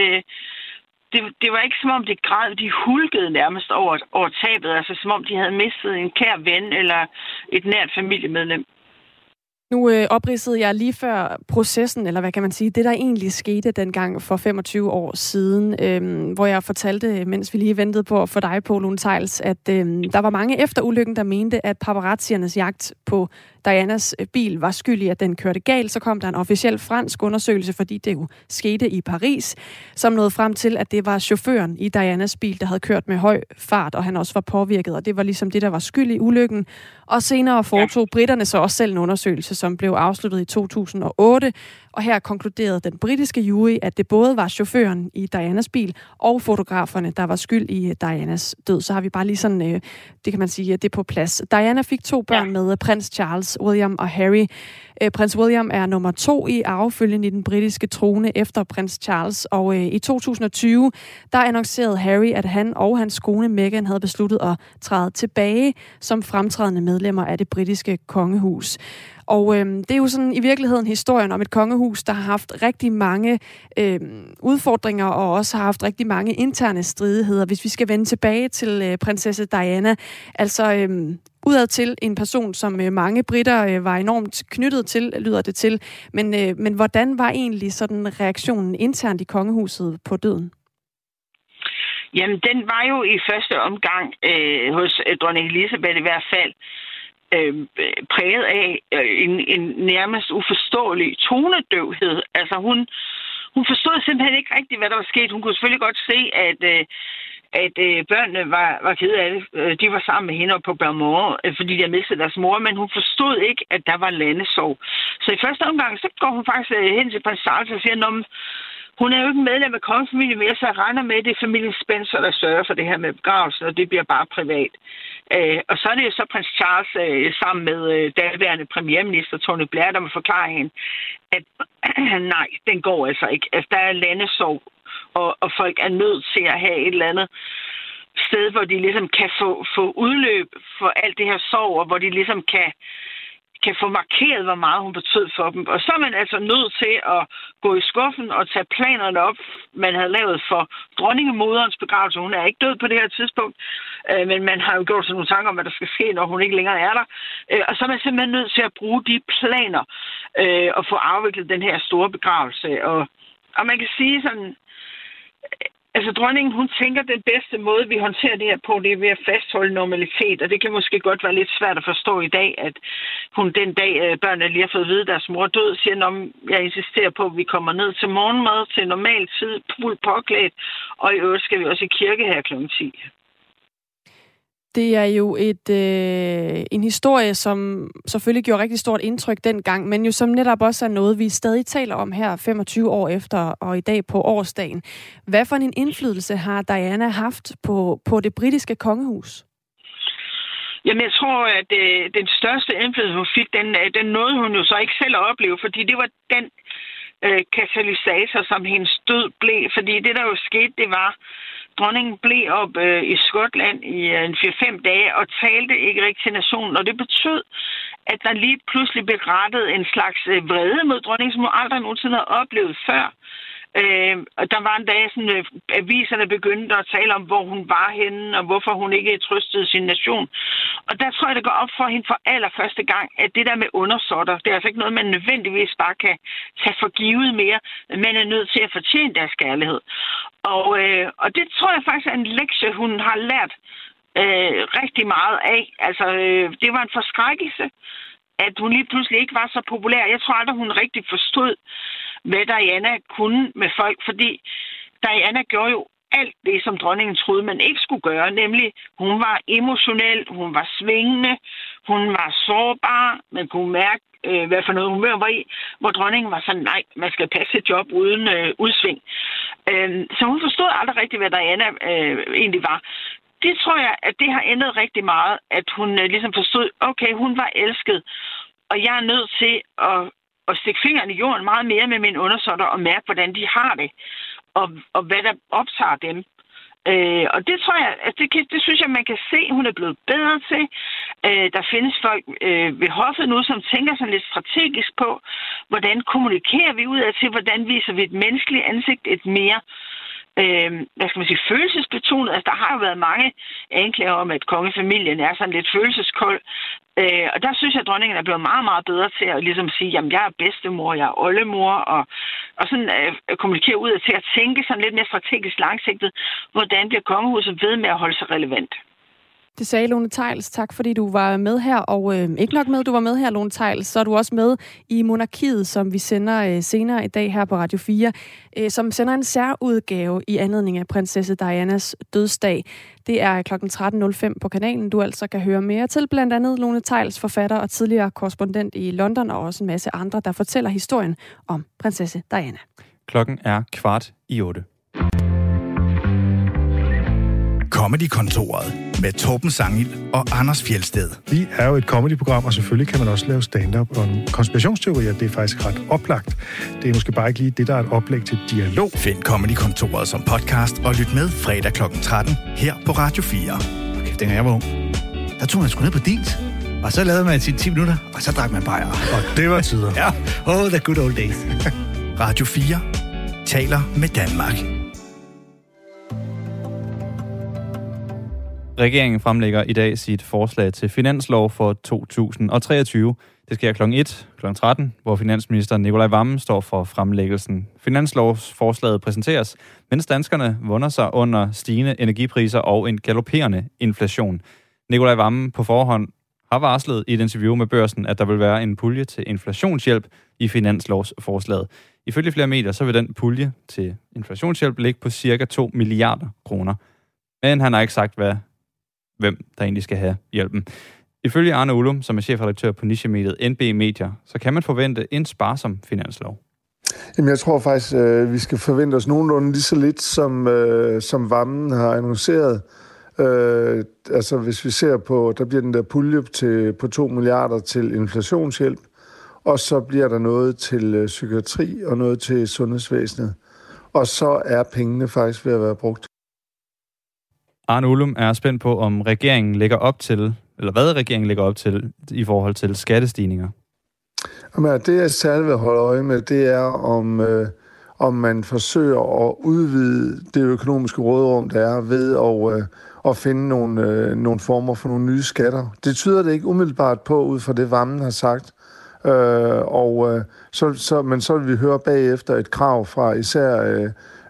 det var ikke som om de græd, de hulkede nærmest over tabet, altså som om de havde mistet en kær ven eller et nært familiemedlem. Nu opridsede jeg lige før processen, eller hvad kan man sige, det der egentlig skete dengang for 25 år siden, hvor jeg fortalte, mens vi lige ventede på at få dig på, Lone Theils, at der var mange efter ulykken, der mente, at paparazziernes jagt på Dianas bil var skyld i, at den kørte galt. Så kom der en officiel fransk undersøgelse, fordi det jo skete i Paris, som nåede frem til, at det var chaufføren i Dianas bil, der havde kørt med høj fart, og han også var påvirket, og det var ligesom det, der var skyld i ulykken. Og senere foretog britterne så også selv en undersøgelse, som blev afsluttet i 2008, og her konkluderede den britiske jury, at det både var chaufføren i Dianas bil og fotograferne, der var skyld i Dianas død. Så har vi bare lige sådan, det kan man sige, det på plads. Diana fik 2 børn med prins Charles, William og Harry. Prins William er nummer 2 i arvefølgen i den britiske trone efter prins Charles, og i 2020, der annoncerede Harry, at han og hans kone Meghan havde besluttet at træde tilbage som fremtrædende medlemmer af det britiske kongehus. Og det er jo sådan i virkeligheden historien om et kongehus, der har haft rigtig mange udfordringer og også har haft rigtig mange interne stridigheder. Hvis vi skal vende tilbage til prinsesse Diana, altså udad til en person, som mange britter var enormt knyttet til, lyder det til. Men hvordan var egentlig sådan reaktionen internt i kongehuset på døden? Jamen, den var jo i første omgang hos dronning Elizabeth i hvert fald præget af en nærmest uforståelig tonedøvhed. Altså hun forstod simpelthen ikke rigtigt, hvad der var sket. Hun kunne selvfølgelig godt se, at børnene var kede af det. De var sammen med hende på Balmoral, fordi de havde mistet deres mor, men hun forstod ikke, at der var landesorg. Så i første omgang, så går hun faktisk hen til prins Charles og siger, hun er jo ikke medlem af kongefamilien mere, så jeg regner med, at det er familien Spencer, der sørger for det her med begravelsen, og det bliver bare privat. Og så er det jo så prins Charles sammen med daværende premierminister Tony Blair, der må forklare hende, at nej, den går altså ikke. Altså, der er landesorg, og folk er nødt til at have et eller andet sted, hvor de ligesom kan få udløb for alt det her sorg, og hvor de ligesom kan få markeret, hvor meget hun betød for dem. Og så er man altså nødt til at gå i skuffen og tage planerne op, man havde lavet for dronningemoderens begravelse. Hun er ikke død på det her tidspunkt, men man har jo gjort sig nogle tanker om, hvad der skal ske, når hun ikke længere er der. Og så er man simpelthen nødt til at bruge de planer og få afviklet den her store begravelse. Og man kan sige sådan, altså dronningen, hun tænker, at den bedste måde, vi håndterer det her på, det er ved at fastholde normalitet. Og det kan måske godt være lidt svært at forstå i dag, at hun den dag, børnene lige har fået at vide, at deres mor død, siger, at jeg insisterer på, at vi kommer ned til morgenmad til normal tid, fuldt påklædt, og i øvrigt skal vi også i kirke her kl. 10. Det er jo en historie, som selvfølgelig gjorde rigtig stort indtryk dengang, men jo som netop også er noget, vi stadig taler om her 25 år efter og i dag på årsdagen. Hvad for en indflydelse har Diana haft på det britiske kongehus? Jamen, jeg tror, at den største indflydelse, hun fik, den nåede hun jo så ikke selv at opleve, fordi det var den katalysator, som hendes død blev. Fordi det, der jo skete, det var, dronningen blev op i Skotland i 4-5 dage og talte ikke rigtig til nationen. Og det betød, at der lige pludselig blev rettet en slags vrede mod dronningen, som hun aldrig nogensinde havde oplevet før. Og der var en dag, sådan, aviserne begyndte at tale om, hvor hun var henne, og hvorfor hun ikke trøstede sin nation. Og der tror jeg, det går op for hende for allerførste gang, at det der med undersåtter, det er altså ikke noget, man nødvendigvis bare kan tage for givet mere, men er nødt til at fortjene deres kærlighed. Og det tror jeg faktisk er en lektie, hun har lært rigtig meget af. Altså, det var en forskrækkelse, at hun lige pludselig ikke var så populær. Jeg tror aldrig, hun rigtig forstod, hvad Diana kunne med folk, fordi Diana gjorde jo alt det, som dronningen troede, man ikke skulle gøre, nemlig hun var emotionel, hun var svingende, hun var sårbar, man kunne mærke, hvad for noget humør var i, hvor dronningen var sådan, nej, man skal passe sit job uden udsving. Så hun forstod aldrig rigtigt, hvad Diana egentlig var. Det tror jeg, at det har ændret rigtig meget, at hun ligesom forstod, okay, hun var elsket, og jeg er nødt til at stikke fingeren i jorden meget mere med mine undersåtter og mærke, hvordan de har det, og hvad der optager dem. Og det tror jeg, at det synes jeg, man kan se, hun er blevet bedre til. Der findes folk ved hoffet nu, som tænker sådan lidt strategisk på, hvordan kommunikerer vi ud af til, hvordan viser vi et menneskeligt ansigt, et mere følelsesbetonet. Altså, der har jo været mange anklager om, at kongefamilien er sådan lidt følelseskold. Og der synes jeg, at dronningen er blevet meget, meget bedre til at ligesom sige, jamen, jeg er bedstemor, jeg er oldemor, og sådan kommunikere ud af til at tænke sådan lidt mere strategisk langsigtet, hvordan bliver kongehuset ved med at holde sig relevant. Det sagde Lone Theils. Tak, fordi du var med her. Og ikke nok med, at du var med her, Lone Theils, så er du også med i Monarkiet, som vi sender senere i dag her på Radio 4, som sender en særudgave i anledning af prinsesse Dianas dødsdag. Det er kl. 13.05 på kanalen, du altså kan høre mere til. Blandt andet Lone Theils, forfatter og tidligere korrespondent i London, og også en masse andre, der fortæller historien om prinsesse Diana. Klokken er 7:15. Comedy-kontoret med Torben Sangil og Anders Fjeldsted. Vi er jo et comedy-program, og selvfølgelig kan man også lave stand-up og konspirationsteorier. Det er faktisk ret oplagt. Det er måske bare ikke lige det, der er et oplæg til dialog. Find Comedy-kontoret som podcast og lyt med fredag kl. 13 her på Radio 4. Okay, dengang jeg var ung, der tog man sgu ned på dins, og så lavede man sine 10 minutter, og så drak man bajer. Og det var tider. Ja, the good old days. Radio 4 taler med Danmark. Regeringen fremlægger i dag sit forslag til finanslov for 2023. Det sker kl. 1, kl. 13, hvor finansminister Nicolai Wammen står for fremlæggelsen. Finanslovsforslaget præsenteres, mens danskerne vunder sig under stigende energipriser og en galopperende inflation. Nicolai Wammen på forhånd har varslet i et interview med Børsen, at der vil være en pulje til inflationshjælp i finanslovsforslaget. Ifølge flere medier, så vil den pulje til inflationshjælp ligge på cirka 2 milliarder kroner. Men han har ikke sagt, hvem der egentlig skal have hjælpen. Ifølge Arne Ullum, som er chefredaktør på nichemediet NB Medier, så kan man forvente en sparsom finanslov. Jamen, jeg tror faktisk, vi skal forvente os nogenlunde lige så lidt, som Wammen har annonceret. Altså, hvis vi ser på, der bliver den der pulje på 2 milliarder til inflationshjælp, og så bliver der noget til psykiatri og noget til sundhedsvæsenet. Og så er pengene faktisk ved at være brugt. Arne Ullum er spændt på, om regeringen lægger op til, eller hvad regeringen lægger op til i forhold til skattestigninger. Jamen, det jeg særligt vil holde øje med, det er, om man forsøger at udvide det økonomiske råderum, der er ved at finde nogle former for nogle nye skatter. Det tyder det ikke umiddelbart på, ud fra det Wammen har sagt. Men så vil vi høre bagefter et krav fra især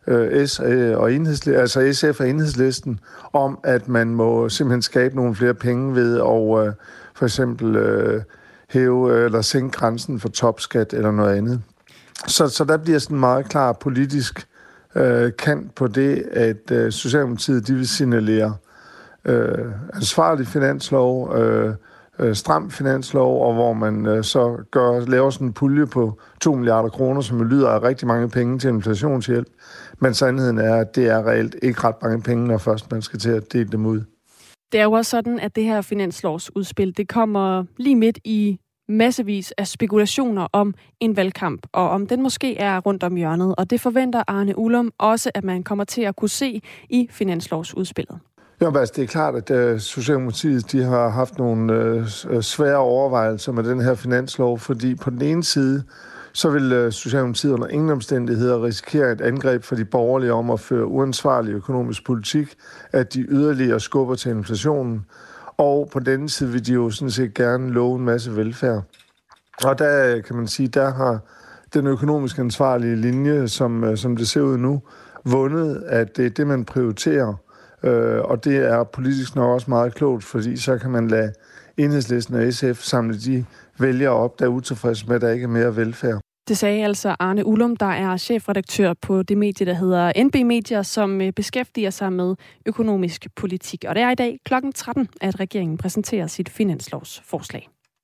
SF og Enhedslisten om, at man må simpelthen skabe nogle flere penge ved at for eksempel hæve eller sænke grænsen for topskat eller noget andet. Så der bliver sådan en meget klar politisk kant på det, at Socialdemokratiet de vil signalere ansvarlig finanslov, stram finanslov, og hvor man så laver sådan en pulje på 2 milliarder kroner, som lyder af rigtig mange penge til inflationshjælp. Men sandheden er, at det er reelt ikke ret mange penge, når først man skal til at dele dem ud. Det er jo også sådan, at det her finanslovsudspil, det kommer lige midt i massevis af spekulationer om en valgkamp, og om den måske er rundt om hjørnet. Og det forventer Arne Ullum også, at man kommer til at kunne se i finanslovsudspillet. Jo, altså det er klart, at Socialdemokratiet de har haft nogle svære overvejelser med den her finanslov, fordi på den ene side, så vil Socialdemokratiet under ingen omstændigheder risikere et angreb for de borgerlige om at føre uansvarlig økonomisk politik, at de yderligere skubber til inflationen. Og på den side vil de jo sådan set gerne love en masse velfærd. Og der kan man sige, der har den økonomisk ansvarlige linje, som det ser ud nu, vundet, at det er det, man prioriterer. Og det er politisk nok også meget klogt, fordi så kan man lade Enhedslisten og SF samle de vælgere op, der er utilfredse med, at der ikke er mere velfærd. Det sagde altså Arne Ullum, der er chefredaktør på det medie, der hedder NB Medier, som beskæftiger sig med økonomisk politik. Og det er i dag kl. 13, at regeringen præsenterer sit finanslovsforslag.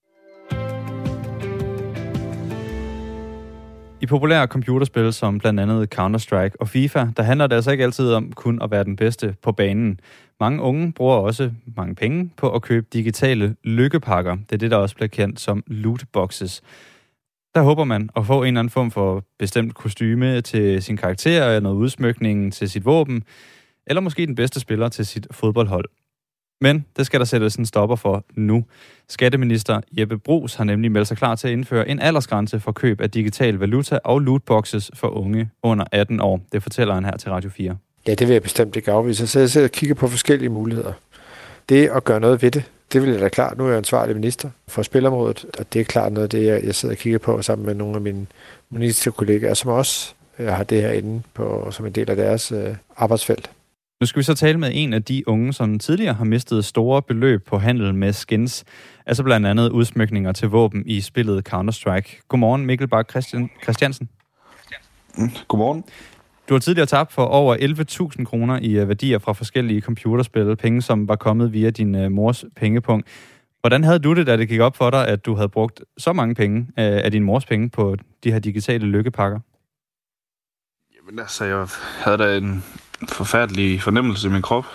I populære computerspil som blandt andet Counter-Strike og FIFA, der handler det altså ikke altid om kun at være den bedste på banen. Mange unge bruger også mange penge på at købe digitale lykkepakker. Det er det, der også bliver kendt som lootboxes. Der håber man at få en eller anden form for bestemt kostyme til sin karakter, noget udsmykning til sit våben, eller måske den bedste spiller til sit fodboldhold. Men det skal der sættes en stopper for nu. Skatteminister Jeppe Bruus har nemlig meldt sig klar til at indføre en aldersgrænse for køb af digital valuta og lootboxes for unge under 18 år. Det fortæller han her til Radio 4. Ja, det vil jeg bestemt ikke afvise. Så jeg sidder og kigger på forskellige muligheder. Det at gøre noget ved det vil jeg da klart. Nu er jeg ansvarlig minister for spilområdet, og det er klart noget af det, jeg sidder og kigger på sammen med nogle af mine ministerkollegaer, som også har det her inde på, som en del af deres arbejdsfelt. Nu skal vi så tale med en af de unge, som tidligere har mistet store beløb på handel med skins. Altså blandt andet udsmykninger til våben i spillet Counter-Strike. Godmorgen, Mikkel Bak Christiansen. Godmorgen. Du har tidligere tabt for over 11.000 kroner i værdier fra forskellige computerspil. Penge, som var kommet via din mors pengepunkt. Hvordan havde du det, da det gik op for dig, at du havde brugt så mange penge af din mors penge på de her digitale lykkepakker? Jamen altså, jeg havde da en forfærdelig fornemmelse i min krop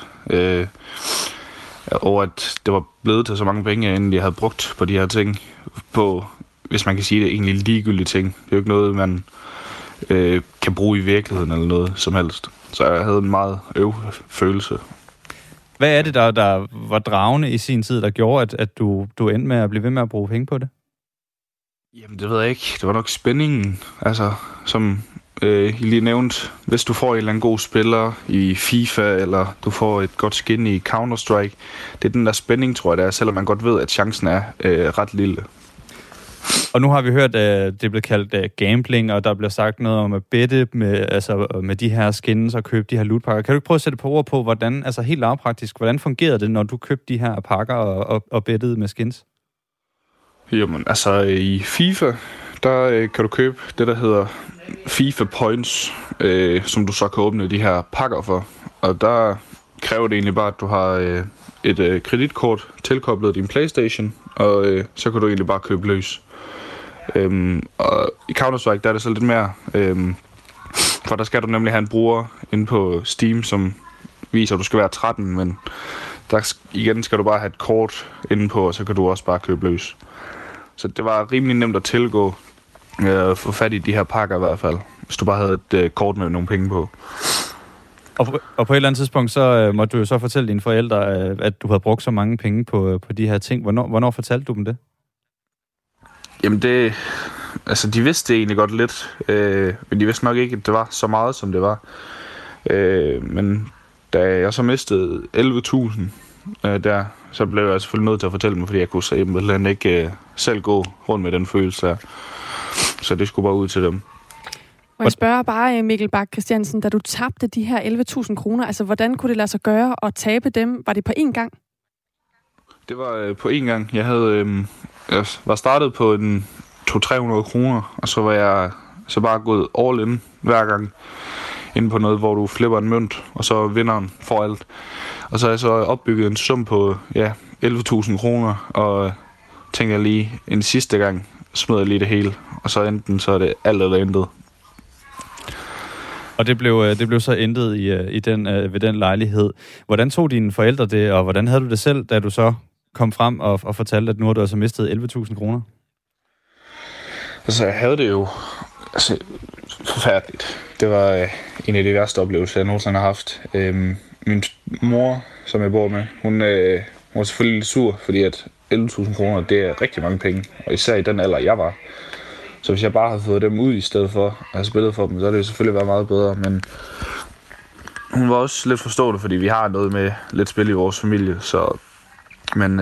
over, at det var blevet til så mange penge, jeg egentlig havde brugt på de her ting. På, hvis man kan sige det, egentlig ligegyldige ting. Det er jo ikke noget, man kan bruge i virkeligheden eller noget som helst. Så jeg havde en meget følelse. Hvad er det, der var dragende i sin tid, der gjorde, at du endte med at blive ved med at bruge penge på det? Jamen, det ved jeg ikke. Det var nok spændingen. Altså, som I lige nævnt, hvis du får en eller anden god spiller i FIFA, eller du får et godt skin i Counter-Strike, det er den der spænding, tror jeg, det er, selvom man godt ved, at chancen er ret lille. Og nu har vi hørt, at det er blevet kaldt gambling, og der bliver sagt noget om at bette med de her skins og købe de her lootpakker. Kan du ikke prøve at sætte på ord på, hvordan, altså helt lavpraktisk, hvordan fungerede det, når du købte de her pakker og bettede med skins? Jamen, altså i FIFA, der kan du købe det, der hedder FIFA Points, som du så kan åbne de her pakker for. Og der kræver det egentlig bare, at du har et kreditkort tilkoblet din PlayStation, og så kan du egentlig bare købe løs. Og i Counter-Strike, der er det så lidt mere, for der skal du nemlig have en bruger inde på Steam, som viser, at du skal være 13, men der igen skal du bare have et kort inde på, og så kan du også bare købe løs. Så det var rimelig nemt at tilgå, få fat i de her pakker i hvert fald, hvis du bare havde et kort med nogle penge på. Og på et eller andet tidspunkt, så måtte du jo så fortælle dine forældre, at du havde brugt så mange penge på de her ting. Hvornår fortalte du dem det? Jamen de vidste det egentlig godt lidt, men de vidste nok ikke, at det var så meget, som det var. Men da jeg så mistede 11.000 så blev jeg selvfølgelig nødt til at fortælle dem, fordi jeg kunne simpelthen ikke selv gå rundt med den følelse her. Så det skulle bare ud til dem. Og jeg spørger bare, Mikkel Bak Christiansen, da du tabte de her 11.000 kroner, altså hvordan kunne det lade sig gøre at tabe dem? Var det på én gang? Det var på én gang. Jeg var startet på en 200-300 kroner, og så var jeg så bare gået all in hver gang inde på noget, hvor du flipper en mønt, og så vinderen får alt. Og så har jeg så opbygget en sum på 11.000 kroner, og tænkte jeg lige en sidste gang, smed jeg lige det hele, og så enten så er det alt eller intet. Og det blev så endet ved den lejlighed. Hvordan tog dine forældre det, og hvordan havde du det selv, da du så kom frem og fortalte, at nu har du altså mistet 11.000 kroner? Altså, jeg havde det jo forfærdeligt. Det var en af de værste oplevelser, jeg nogensinde har haft. Min mor, som jeg bor med, hun var selvfølgelig lidt sur, fordi at 11.000 kroner, det er rigtig mange penge. Og især i den alder, jeg var. Så hvis jeg bare havde fået dem ud i stedet for at have spillet for dem, så havde det selvfølgelig været meget bedre. Men hun var også lidt forstående, fordi vi har noget med lidt spil i vores familie. Så, hun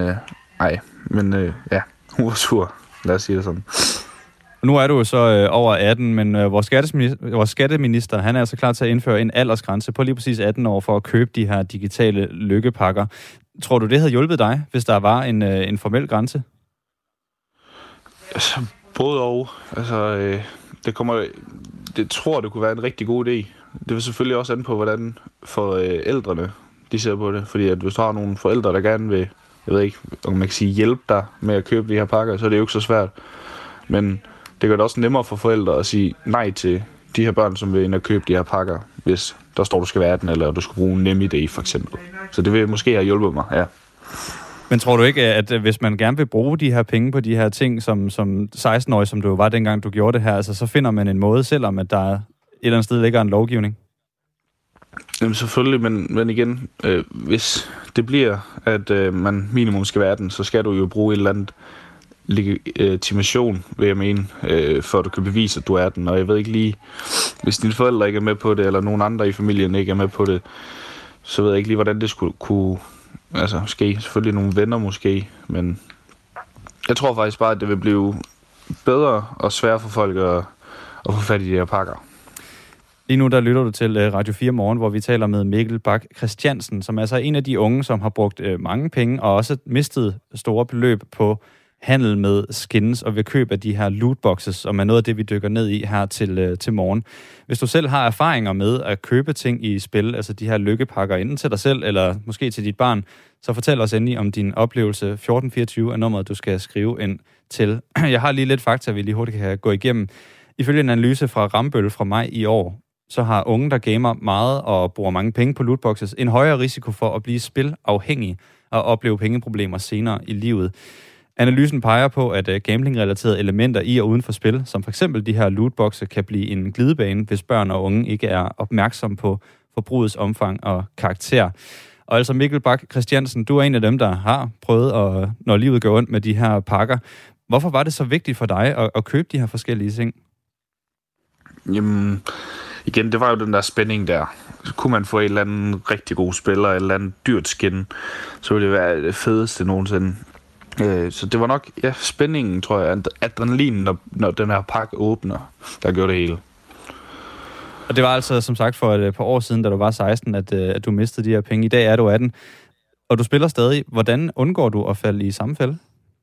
var sur. Lad os sige det sådan. Nu er du jo så over 18, men vores skatteminister, han er altså klar til at indføre en aldersgrænse på lige præcis 18 år for at købe de her digitale lykkepakker. Tror du, det havde hjulpet dig, hvis der var en formel grænse? Altså, både og. Altså, det tror det kunne være en rigtig god idé. Det vil selvfølgelig også an på, hvordan forældrene de ser på det. Fordi at hvis du har nogle forældre, der gerne vil, jeg ved ikke, om man kan sige, hjælpe dig med at købe de her pakker, så er det jo ikke så svært. Men det gør det også nemmere for forældre at sige nej til de her børn, som vil ind og købe de her pakker, hvis der står, du skal være 18, eller du skal bruge en NemID for eksempel. Så det vil måske have hjulpet mig, ja. Men tror du ikke, at hvis man gerne vil bruge de her penge på de her ting, som 16-årig, som du var dengang, du gjorde det her, altså, så finder man en måde, selvom at der et eller andet sted ligger en lovgivning? Jamen selvfølgelig, men igen, hvis det bliver, at man minimum skal være 18, så skal du jo bruge et eller andet legitimation, vil jeg mene, for at du kan bevise, at du er den. Og jeg ved ikke lige, hvis dine forældre ikke er med på det, eller nogen andre i familien ikke er med på det, så ved jeg ikke lige, hvordan det skulle kunne ske. Selvfølgelig nogle venner måske, men jeg tror faktisk bare, at det vil blive bedre og sværere for folk at få fat i de her pakker. Lige nu der lytter du til Radio 4 Morgen, hvor vi taler med Mikkel Bak Christiansen, som er altså en af de unge, som har brugt mange penge og også mistet store beløb på handel med skins og ved køb af de her lootboxes, som er noget af det, vi dykker ned i her til morgen. Hvis du selv har erfaringer med at købe ting i spil, altså de her lykkepakker, enten til dig selv eller måske til dit barn, så fortæl os endelig om din oplevelse. 1424 er nummeret, du skal skrive ind til. Jeg har lige lidt fakta, vi lige hurtigt kan gå igennem. Ifølge en analyse fra Rambøll fra maj i år, så har unge, der gamer meget og bruger mange penge på lootboxes, en højere risiko for at blive spilafhængig og opleve pengeproblemer senere i livet. Analysen peger på, at gambling-relaterede elementer i og uden for spil, som for eksempel de her lootboxe, kan blive en glidebane, hvis børn og unge ikke er opmærksomme på forbrugets omfang og karakter. Og altså Mikkel Bak Christiansen, du er en af dem, der har prøvet, når livet går ondt med de her pakker. Hvorfor var det så vigtigt for dig at købe de her forskellige ting? Jamen, igen, det var jo den der spænding der. Så kunne man få en eller anden rigtig god spiller, et eller andet dyrt skin, så ville det være det fedeste nogensinde. Så det var nok, spændingen, tror jeg, adrenalinen, når den her pakke åbner, der gjorde det hele. Og det var altså, som sagt, for et par år siden, da du var 16, at du mistede de her penge. I dag er du 18, og du spiller stadig. Hvordan undgår du at falde i samme fælde?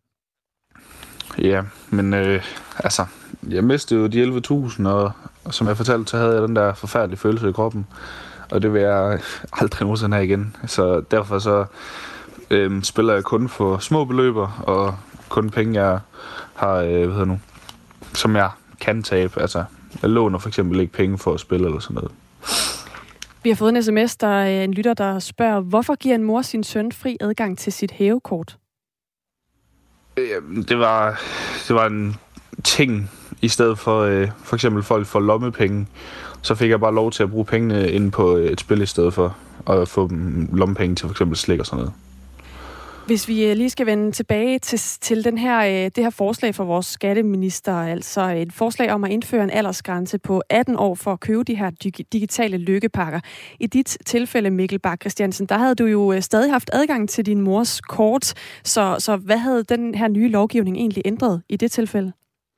Ja, men jeg mistede jo de 11.000, og som jeg fortalte, så havde jeg den der forfærdelige følelse i kroppen. Og det vil jeg aldrig nogensinde have igen. Så derfor så spiller jeg kun for små beløber, og kun penge, jeg har, som jeg kan tabe. Altså, jeg låner for eksempel ikke penge for at spille eller sådan noget. Vi har fået en sms, der er en lytter, der spørger, hvorfor giver en mor sin søn fri adgang til sit hævekort? Det var en ting, i stedet for eksempel folk får lommepenge, så fik jeg bare lov til at bruge pengene inde på et spil i stedet for at få lommepenge til for eksempel slik og sådan noget. Hvis vi lige skal vende tilbage til det her forslag fra vores skatteminister, altså et forslag om at indføre en aldersgrænse på 18 år for at købe de her digitale lykkepakker. I dit tilfælde, Mikkel Bak Christiansen, der havde du jo stadig haft adgang til din mors kort, så hvad havde den her nye lovgivning egentlig ændret i det tilfælde?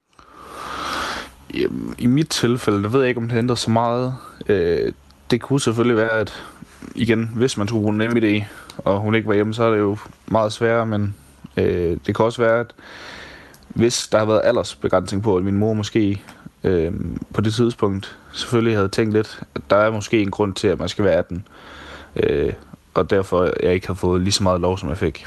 I mit tilfælde, der ved jeg ikke, om det ændrede så meget. Det kunne selvfølgelig være, at igen, hvis man skulle bruge NemID, og hun ikke var hjemme, så er det jo meget sværere, men det kan også være, at hvis der har været aldersbegrænsning på, at min mor måske på det tidspunkt selvfølgelig havde tænkt lidt, at der er måske en grund til, at man skal være 18, og derfor jeg ikke har fået lige så meget lov, som jeg fik.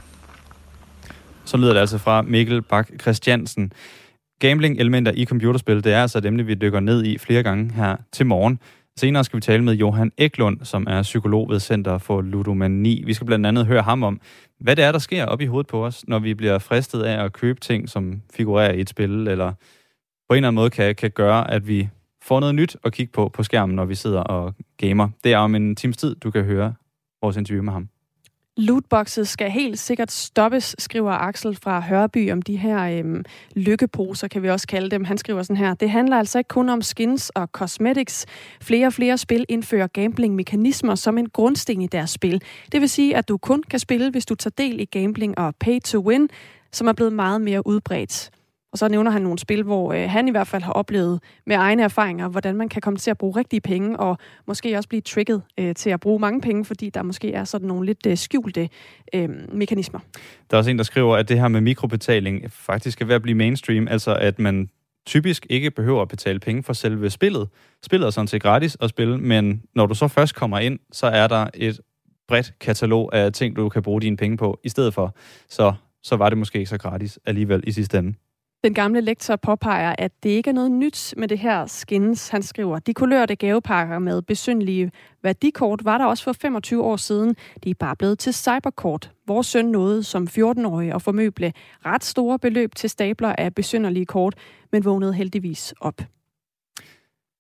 Så lyder det altså fra Mikkel Bak Christiansen. Gambling-elementer i computerspil, det er altså et emne, vi dykker ned i flere gange her til morgen. Senere skal vi tale med Johan Eklund, som er psykolog ved Center for Ludomani. Vi skal blandt andet høre ham om, hvad det er, der sker op i hovedet på os, når vi bliver fristet af at købe ting, som figurerer i et spil, eller på en eller anden måde kan gøre, at vi får noget nyt at kigge på skærmen, når vi sidder og gamer. Det er om en times tid, du kan høre vores interview med ham. Lootboxes skal helt sikkert stoppes, skriver Axel fra Hørby om de her lykkeposer, kan vi også kalde dem. Han skriver sådan her: det handler altså ikke kun om skins og cosmetics. Flere og flere spil indfører gambling-mekanismer som en grundsten i deres spil. Det vil sige, at du kun kan spille, hvis du tager del i gambling og pay to win, som er blevet meget mere udbredt. Og så nævner han nogle spil, hvor han i hvert fald har oplevet med egne erfaringer, hvordan man kan komme til at bruge rigtige penge, og måske også blive trigget til at bruge mange penge, fordi der måske er sådan nogle lidt skjulte mekanismer. Der er også en, der skriver, at det her med mikrobetaling faktisk er ved at blive mainstream, altså at man typisk ikke behøver at betale penge for selve spillet. Spillet er sådan set gratis at spille, men når du så først kommer ind, så er der et bredt katalog af ting, du kan bruge dine penge på i stedet for. Så var det måske ikke så gratis alligevel i sidste ende. Den gamle lektor påpeger, at det ikke er noget nyt med det her skins. Han skriver, de kulørte gavepakker med besynderlige værdikort var der også for 25 år siden. De er bare blevet til cyberkort. Vores søn nåede som 14-årig at formøble ret store beløb til stabler af besynderlige kort, men vågnede heldigvis op.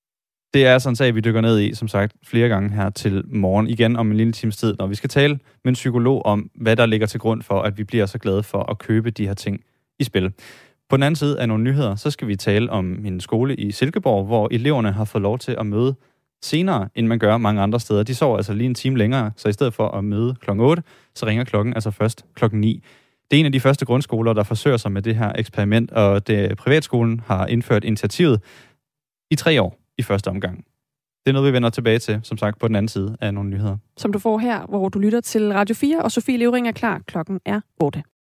Det er sådan en sag, vi dykker ned i, som sagt, flere gange her til morgen. Igen om en lille times tid, når vi skal tale med en psykolog om, hvad der ligger til grund for, at vi bliver så glade for at købe de her ting i spil. På den anden side af nogle nyheder, så skal vi tale om en skole i Silkeborg, hvor eleverne har fået lov til at møde senere, end man gør mange andre steder. De sover altså lige en time længere, så i stedet for at møde kl. 8, så ringer klokken altså først kl. 9. Det er en af de første grundskoler, der forsøger sig med det her eksperiment, og privatskolen har indført initiativet i 3 år i første omgang. Det er noget, vi vender tilbage til, som sagt, på den anden side af nogle nyheder. Som du får her, hvor du lytter til Radio 4, og Sofie Levering er klar. Klokken er 8.